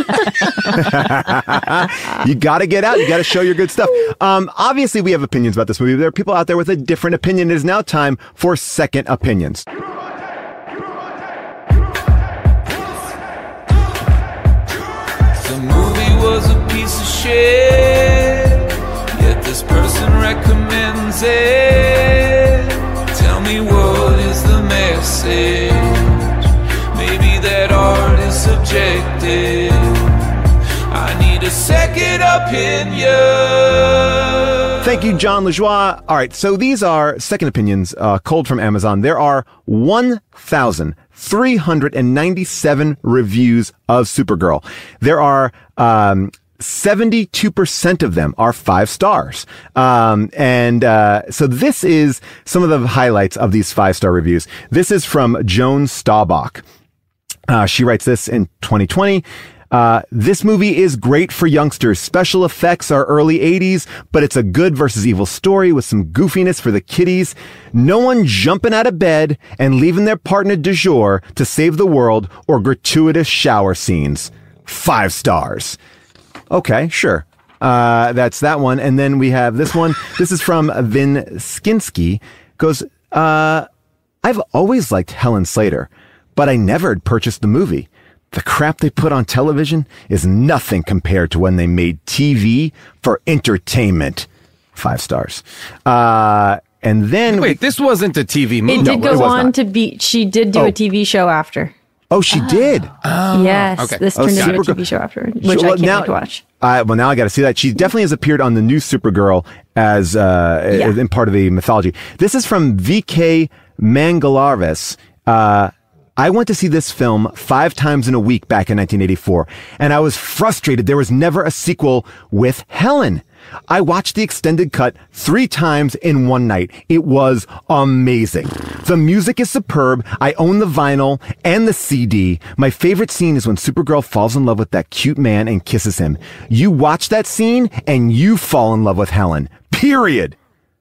You got to get out. You got to show your good stuff. Um, obviously, we have opinions about this movie. There are people out there with a different opinion. It is now time for second opinions. The movie was a piece of shit, yet this person recommends it. Tell me what is the message? Maybe that art is subjective. I need a second opinion. Thank you, John LaJoie. All right, so these are second opinions, uh, cold from Amazon. There are one thousand three hundred ninety-seven reviews of Supergirl. There are um, seventy-two percent of them are five stars. Um, and uh, so this is some of the highlights of these five-star reviews. This is from Joan Staubach. Uh, she writes this in twenty twenty. Uh, this movie is great for youngsters. Special effects are early eighties, but it's a good versus evil story with some goofiness for the kiddies. No one jumping out of bed and leaving their partner du jour to save the world or gratuitous shower scenes. Five stars. Okay, sure. Uh, that's that one. And then we have this one. This is from Vin Skinsky. Goes, uh, I've always liked Helen Slater, but I never had purchased the movie. The crap they put on television is nothing compared to when they made T V for entertainment. Five stars. Uh, and then Wait, this wasn't a T V movie. It did No, it go was on not. to be. She did do Oh. a T V show after. oh, she did. yes, okay. this Oh, turned into a Supergirl. T V show after, which Sure, I well, can't now- wait to watch. Uh, well, now I got to see that. She definitely has appeared on the new Supergirl as uh, Yeah. in part of the mythology. This is from V K Mangalarvis. Uh, I went to see this film five times in a week back in nineteen eighty-four, and I was frustrated there was never a sequel with Helen. I watched the extended cut three times in one night. It was amazing. The music is superb. I own the vinyl and the C D. My favorite scene is when Supergirl falls in love with that cute man and kisses him. You watch that scene and you fall in love with Helen. Period.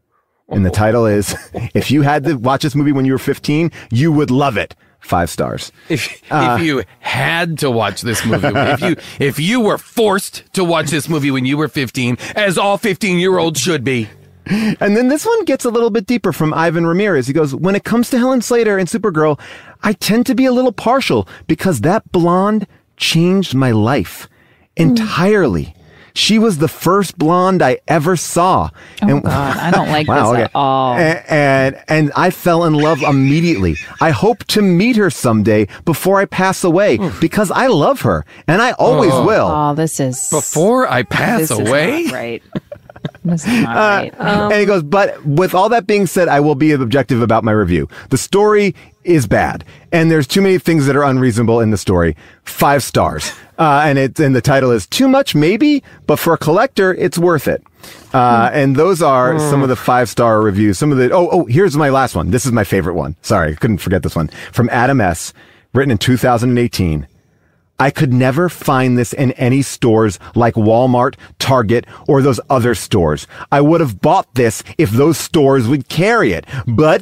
And the title is, if you had to watch this movie when you were fifteen, you would love it. Five stars. If Uh, if you had to watch this movie, if you if you were forced to watch this movie when you were fifteen, as all fifteen-year-olds should be. And then this one gets a little bit deeper from Ivan Ramirez. He goes, when it comes to Helen Slater and Supergirl, I tend to be a little partial because that blonde changed my life entirely. She was the first blonde I ever saw. Oh, and, God. I don't like wow, this okay. at all. And, and and I fell in love immediately. I hope to meet her someday before I pass away because I love her and I always Oh. will. Oh, this is Before I pass this away? Is not right. This is not Uh, right. and he goes, but with all that being said, I will be objective about my review. The story is bad, and there's too many things that are unreasonable in the story. Five stars, uh, and it and the title is Too Much Maybe, but for a collector, it's worth it. Uh, and those are some of the five star reviews. Some of the oh oh here's my last one. This is my favorite one. Sorry, I couldn't forget this one from Adam S. Written in two thousand eighteen. I could never find this in any stores like Walmart, Target, or those other stores. I would have bought this if those stores would carry it. But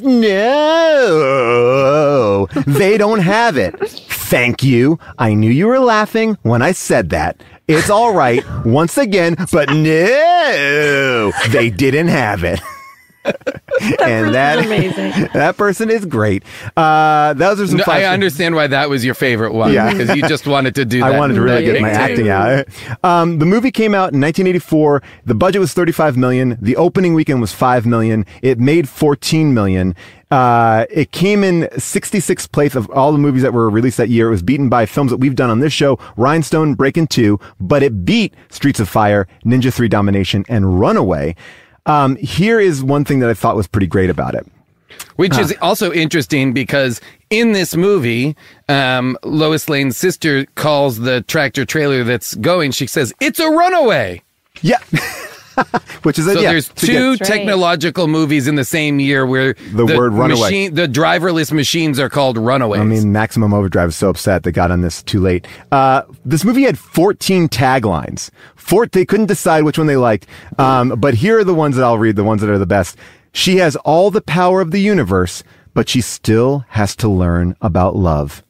no, they don't have it. Thank you. I knew you were laughing when I said that. It's all right once again, but no, they didn't have it. and that amazing. that person is great. Uh, those are some. No, five I understand why that was your favorite one. Yeah. Because you just wanted to do that. I wanted to really that get my thing acting too. out. Um, the movie came out in nineteen eighty-four. The budget was thirty-five million dollars. The opening weekend was five million dollars. It made fourteen million dollars. Uh, it came in sixty-sixth place of all the movies that were released that year. It was beaten by films that we've done on this show, Rhinestone, Breakin' two, but it beat Streets of Fire, Ninja three Domination, and Runaway. Um, here is one thing that I thought was pretty great about it. Which Huh. is also interesting because in this movie, um, Lois Lane's sister calls the tractor trailer that's going, she says, it's a runaway. Yeah. Which is a, So yeah, there's it's a good- two That's right. technological movies in the same year where The word runaway. machine, the driverless machines are called runaways. I mean, Maximum Overdrive is so upset they got on this too late. Uh, this movie had fourteen taglines. Four, they couldn't decide which one they liked. Um, but here are the ones that I'll read, the ones that are the best. She has all the power of the universe, but she still has to learn about love.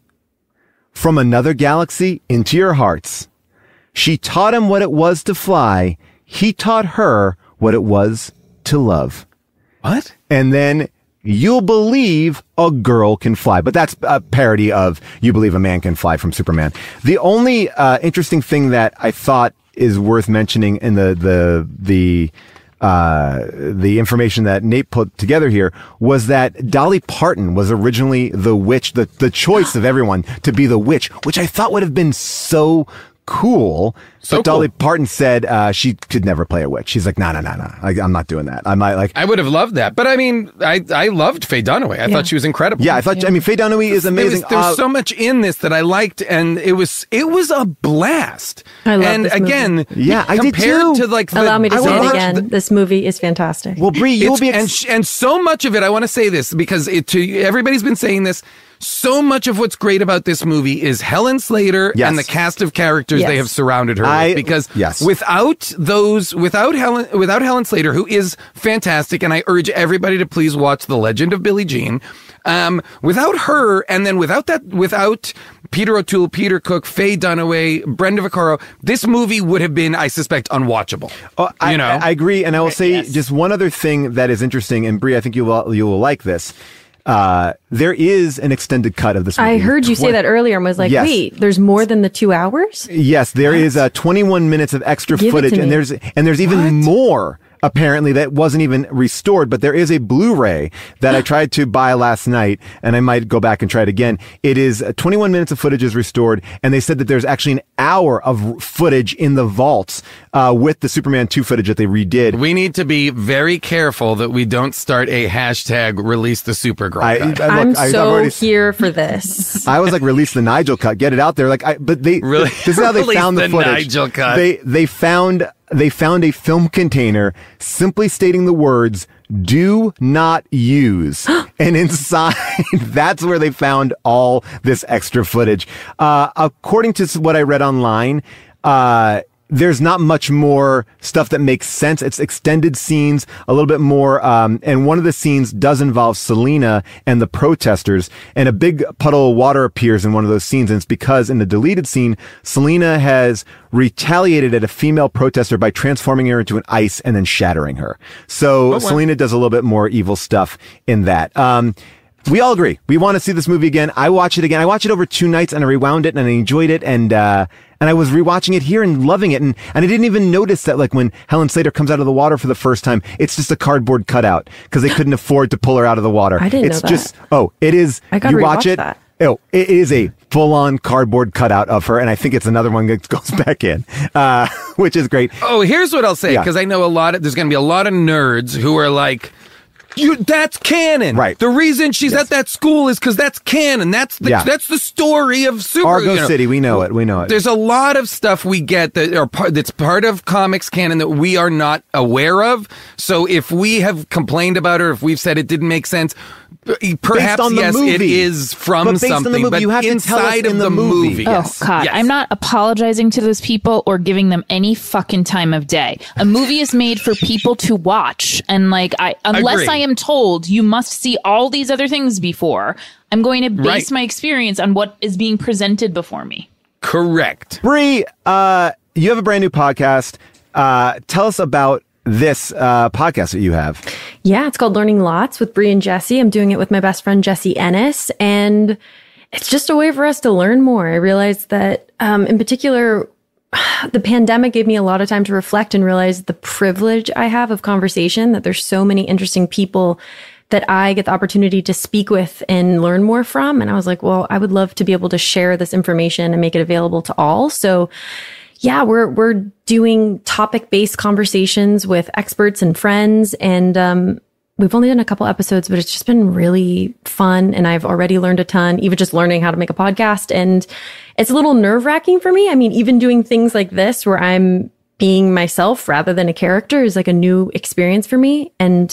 From another galaxy into your hearts. She taught him what it was to fly. He taught her what it was to love. what? And then you'll believe a girl can fly. But that's a parody of You Believe a Man Can Fly from Superman. The only uh, interesting thing that I thought is worth mentioning in the the the uh, the information that Nate put together here was that Dolly Parton was originally the witch, the, the choice of everyone to be the witch, which I thought would have been so cool. So but Dolly cool. Parton said uh, she could never play a witch. She's like, no, no, no, no. I'm not doing that. I'm not like, I would have loved that. But I mean, I, I loved Faye Dunaway. I thought she was incredible. yeah, I thought, I mean, Faye Dunaway is There amazing. was, there was Uh, so much in this that I liked, and it was it was a blast. I love and this movie. again, Yeah, I did compared too. to like the, Allow me to I say will it watch again. This movie is fantastic. well, Bree, you'll It's- be, ex- and sh- and so much of it. I want to say this because it to everybody's been saying this. So much of what's great about this movie is Helen Slater Yes. and the cast of characters Yes. they have surrounded her I- with. Because yes. without those, without Helen, without Helen Slater, who is fantastic, and I urge everybody to please watch The Legend of Billie Jean. Um, without her, and then without that, without Peter O'Toole, Peter Cook, Faye Dunaway, Brenda Vaccaro, this movie would have been, I suspect, unwatchable. Oh, I, you know, I, I agree, and I will say just one other thing that is interesting, and Bree, I think you will you will like this. Uh, there is an extended cut of this movie. I heard you say Twen- that earlier and was like, Yes. wait, there's more than the two hours? Yes, there is uh, twenty-one minutes of extra Give it footage, to and me. there's and there's even more apparently that wasn't even restored. But there is a Blu-ray that I tried to buy last night, and I might go back and try it again. It is uh, twenty-one minutes of footage is restored, and they said that there's actually an hour of footage in the vaults uh, with the Superman two footage that they redid. we need to be very careful that we don't start a hashtag release the Supergirl. I, I, cut. look, I'm I- I've so already- here for this. I was like, release the Nigel cut, get it out there. Like, I, but they Really? this is how they Release found the, the footage. Nigel cut. They they found they found a film container simply stating the words "do not use," and inside that's where they found all this extra footage. Uh, according to what I read online, uh, there's not much more stuff that makes sense. It's extended scenes, a little bit more. Um, and one of the scenes does involve Selena and the protesters, and a big puddle of water appears in one of those scenes. And it's because in the deleted scene, Selena has retaliated at a female protester by transforming her into an ice and then shattering her. So Selena does a little bit more evil stuff in that. Um, we all agree. We want to see this movie again. I watch it again. I watched it over two nights and I rewound it and I enjoyed it. And, uh, And I was rewatching it here and loving it. And, and I didn't even notice that, like, when Helen Slater comes out of the water for the first time, it's just a cardboard cutout because they couldn't afford to pull her out of the water. I didn't it's know that. just, oh, it is. I gotta you watch rewatch it. that. Oh, it is a full-on cardboard cutout of her, and I think it's another one that goes back in, uh, which is great. Oh, here's what I'll say, Yeah. because I know a lot of, there's going to be a lot of nerds who are like, you, that's canon. Right. The reason she's Yes. at that school is because that's canon. That's the, Yeah. that's the story of super. Argo you know. City, we know it. We know it. There's a lot of stuff we get that are part, that's part of comics canon that we are not aware of. So if we have complained about it, or if we've said it didn't make sense, perhaps on the yes, it movie. is from But based on the something. movie, but you have to tell us inside in of the the movie. movie, Oh, yes. God. Yes. I'm not apologizing to those people or giving them any fucking time of day. A movie is made for people to watch. And, like, I unless Agreed. I am told you must see all these other things before, I'm going to base Right. my experience on what is being presented before me. Correct. Bree, uh, you have a brand new podcast. Uh, tell us about this uh, podcast that you have. Yeah, it's called Learning Lots with Bree and Jesse. I'm doing it with my best friend, Jesse Ennis. And it's just a way for us to learn more. I realized that, um, in particular, the pandemic gave me a lot of time to reflect and realize the privilege I have of conversation, that there's so many interesting people that I get the opportunity to speak with and learn more from. And I was like, well, I would love to be able to share this information and make it available to all. So yeah, we're, we're doing topic-based conversations with experts and friends. And, um, we've only done a couple episodes, but it's just been really fun. And I've already learned a ton, even just learning how to make a podcast. And it's a little nerve-wracking for me. I mean, even doing things like this where I'm being myself rather than a character is like a new experience for me. And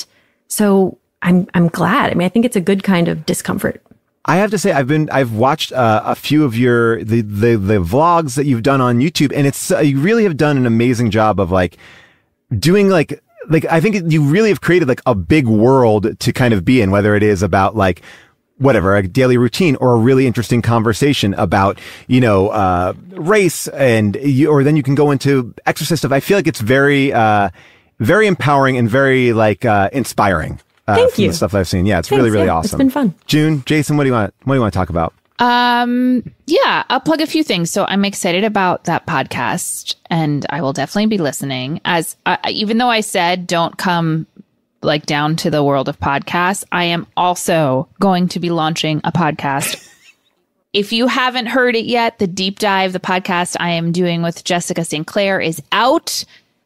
so I'm, I'm glad. I mean, I think it's a good kind of discomfort. I have to say, I've been, I've watched uh, a few of your the, the the vlogs that you've done on YouTube, and it's uh, you really have done an amazing job of like doing like like I think you really have created like a big world to kind of be in, whether it is about like whatever a daily routine or a really interesting conversation about you know uh, race, and you, or then you can go into exercise stuff. I feel like it's very uh, very empowering and very like uh, inspiring. Uh, Thank from you. the stuff that I've seen. Yeah, it's Thanks, really, really yeah, awesome. it's been fun. June, Jason, what do you want? What do you want to talk about? Um, yeah, I'll plug a few things. So I'm excited about that podcast, and I will definitely be listening. As uh, even though I said don't come like down to the world of podcasts, I am also going to be launching a podcast. If you haven't heard it yet, the deep dive, the podcast I am doing with Jessica Saint Clair is out.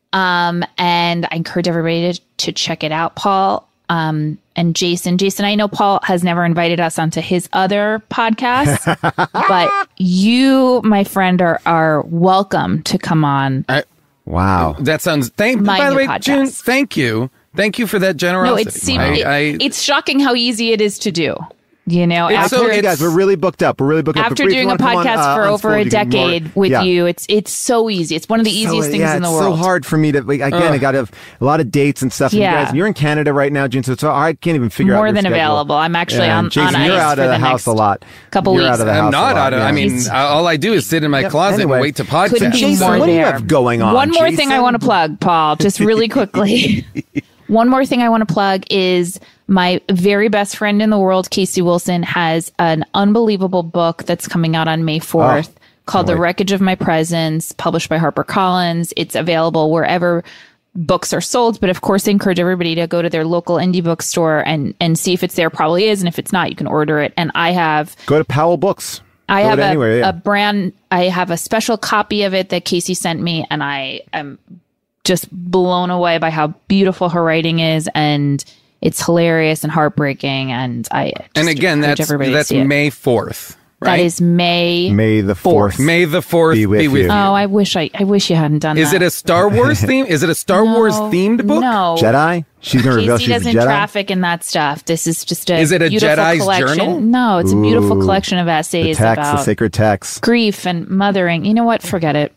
Um, and I encourage everybody to, to check it out, Paul. Um, and Jason, Jason, I know Paul has never invited us onto his other podcast, but you, my friend, are, are welcome to come on. I, Wow. that sounds, thank, My by the new way, podcast. June, thank you. Thank you for that No, generosity. it seemed, I, it- I, it's shocking how easy it is to do. You know, It's after so- Hey guys, we're really booked up. We're really booked up. after But Bree, if you doing a wanna come on, podcast uh, for on over Spool, a you can more- decade with Yeah. you, it's it's so easy. It's one of the easiest So, things yeah, in the it's world. so hard for me to like, again. Ugh. I got to have a lot of dates and stuff. And Yeah. you guys, you're in Canada right now, June. So it's, I can't even figure out More your than schedule. available. I'm actually Yeah, on, and Jason, on you're ice out for of the the house next a lot. couple you're weeks. out of the I'm house not a lot, out of, yeah. I mean, He's- all I do is sit in my Yeah, closet anyway. and wait to podcast. Couldn't be Jason, more what do you there. have going on? One more thing I Jason? want to plug, Paul, just really quickly. One more thing I want to plug is my very best friend in the world, Casey Wilson, has an unbelievable book that's coming out on May fourth Oh, called The wait. Wreckage of My Presence, published by HarperCollins. It's available wherever books are sold, but of course, I encourage everybody to go to their local indie bookstore and, and see if it's there. Probably is. And if it's not, you can order it. And I have Go to Powell Books. I Go have to a, anywhere, yeah. a brand, I have a special copy of it that Casey sent me, and I am just blown away by how beautiful her writing is, and it's hilarious and heartbreaking. And I just And again, encourage that's everybody to that's see it. May fourth, right? That is May. May the fourth. May the fourth Be with you. Oh, I wish I, I wish you hadn't done Is that. it a Star Wars theme? Is it a Star No, Wars themed book? No. Jedi? She's going to reveal Casey she's a doesn't Jedi? traffic in that stuff. This is just a Is it a beautiful Jedi's collection. journal? No, it's a beautiful Ooh. collection of The essays text, the about sacred text. grief and mothering. You know what? Forget it.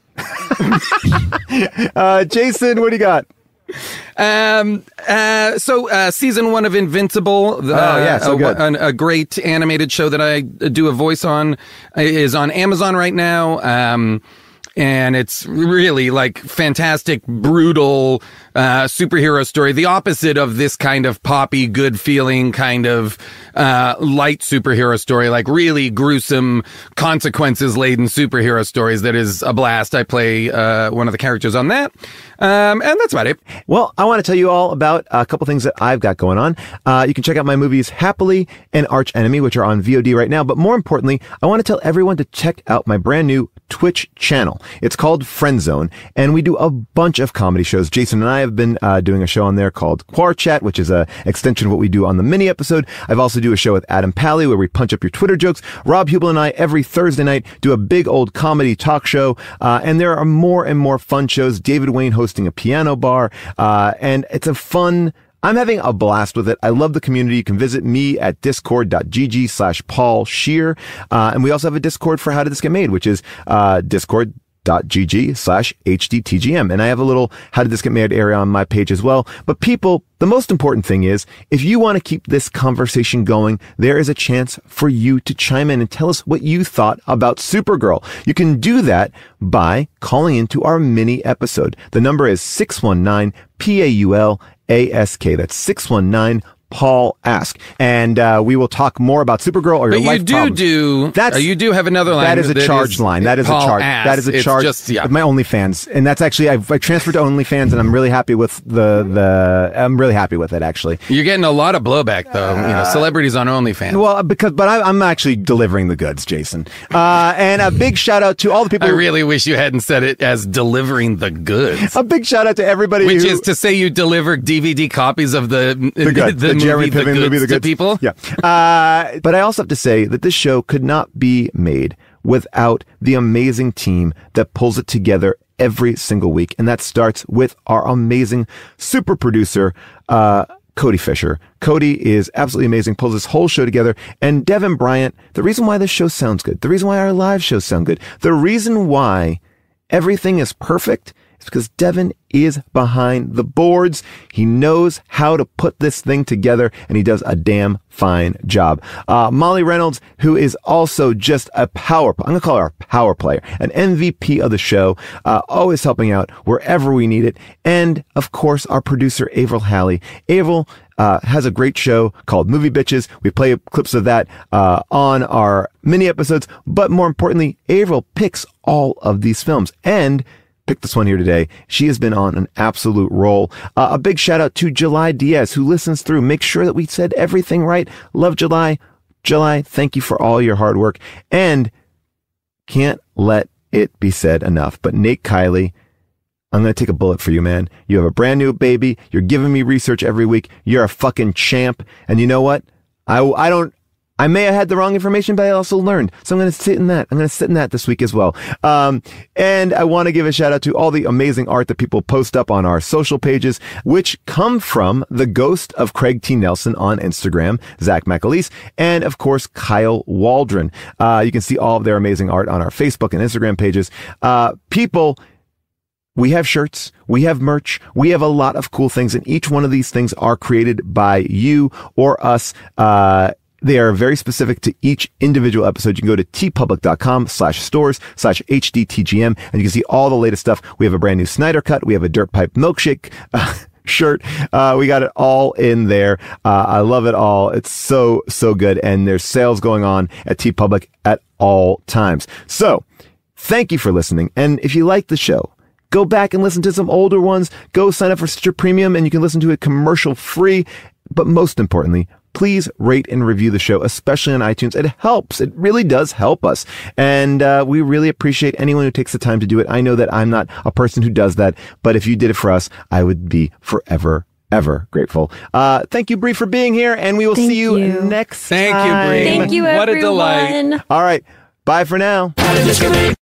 Uh, Jason, what do you got? Um. Uh. So, uh, season one of Invincible. The, Oh, yeah, so uh, good. A, a great animated show that I do a voice on is on Amazon right now. Um. and it's really like fantastic, brutal uh, superhero story. The opposite of this kind of poppy, good feeling kind of uh, light superhero story, like really gruesome, consequences laden superhero stories. That is a blast. I play uh, one of the characters on that. Um, and that's about it. Well, I want to tell you all about a couple things that I've got going on. Uh, you can check out my movies Happily and Arch Enemy, which are on V O D right now. But more importantly, I want to tell everyone to check out my brand new Twitch channel. It's called Friend Zone, and we do a bunch of comedy shows. Jason and I have been uh, doing a show on there called Quar Chat, which is a extension of what we do on the mini episode. I've also do a show with Adam Pally where we punch up your Twitter jokes. Rob Hubel and I every Thursday night do a big old comedy talk show, uh, and there are more and more fun shows. David Wayne hosting a piano bar, uh, and it's a fun I'm having a blast with it. I love the community. You can visit me at discord.gg slash Paul Scheer. Uh, and we also have a Discord for How Did This Get Made, which is uh, discord.gg slash HDTGM. And I have a little How Did This Get Made area on my page as well. But people, the most important thing is, if you want to keep this conversation going, there is a chance for you to chime in and tell us what you thought about Supergirl. You can do that by calling into our mini episode. The number is six one nine P A U L A S K. That's six one nine Paul Ask. And uh, we will talk more about Supergirl or your but life you do problems. do That's, uh, you do have another line. That is a that charged is line. That is Paul a charge. Ask. That is a It's charge. Just, yeah. My OnlyFans, and that's actually I've I transferred to OnlyFans, and I'm really happy with the the. I'm really happy with it actually. You're getting a lot of blowback though. Uh, you know, celebrities on OnlyFans. Well, because but I, I'm actually delivering the goods, Jason. Uh, and a big shout out to all the people. I who, really wish you hadn't said it as delivering the goods. A big shout out to everybody, which who, is to say you deliver D V D copies of the the, good, the, the, the Jeremy movie, Piven the movie, the to goods. people. Yeah. Uh, but I also have to say that this show could not be made without the amazing team that pulls it together every single week. And that starts with our amazing super producer, uh, Cody Fisher. Cody is absolutely amazing, pulls this whole show together. And Devin Bryant, the reason why this show sounds good, the reason why our live shows sound good, the reason why everything is perfect is because Devin is behind the boards. He knows how to put this thing together, and he does a damn fine job. Uh, Molly Reynolds, who is also just a power, I'm going to call her a power player, an M V P of the show, uh, always helping out wherever we need it. And of course, our producer, Avril Halley. Avril, uh, has a great show called Movie Bitches. We play clips of that, uh, on our mini episodes. But more importantly, Avril picks all of these films and picked this one here today. She has been on an absolute roll. Uh, a big shout out to July Diaz, who listens through. Make sure that we said everything right. Love July. July, thank you for all your hard work. And can't let it be said enough, but Nate Kiley, I'm going to take a bullet for you, man. You have a brand new baby. You're giving me research every week. You're a fucking champ. And you know what? I, I don't, I may have had the wrong information, but I also learned. So I'm going to sit in that. I'm going to sit in that this week as well. Um, and I want to give a shout out to all the amazing art that people post up on our social pages, which come from the ghost of Craig T. Nelson on Instagram, Zach McAleese, and of course, Kyle Waldron. Uh, you can see all of their amazing art on our Facebook and Instagram pages. Uh, people, we have shirts, we have merch, we have a lot of cool things, and each one of these things are created by you or us. Uh, They are very specific to each individual episode. You can go to tpublic.com slash stores slash HDTGM, and you can see all the latest stuff. We have a brand new Snyder Cut. We have a Dirt Pipe Milkshake uh, shirt. Uh, we got it all in there. Uh, I love it all. It's so, so good. And there's sales going on at TeePublic at all times. So thank you for listening. And if you like the show, go back and listen to some older ones. Go sign up for Stitcher Premium, and you can listen to it commercial free. But most importantly, please rate and review the show, especially on iTunes. It helps. It really does help us. And uh, we really appreciate anyone who takes the time to do it. I know that I'm not a person who does that, but if you did it for us, I would be forever, ever grateful. Uh, thank you, Bree, for being here, and we will Thank see you, you. next Thank time. you, Bree. Thank you, What everyone. a delight. All right. Bye for now.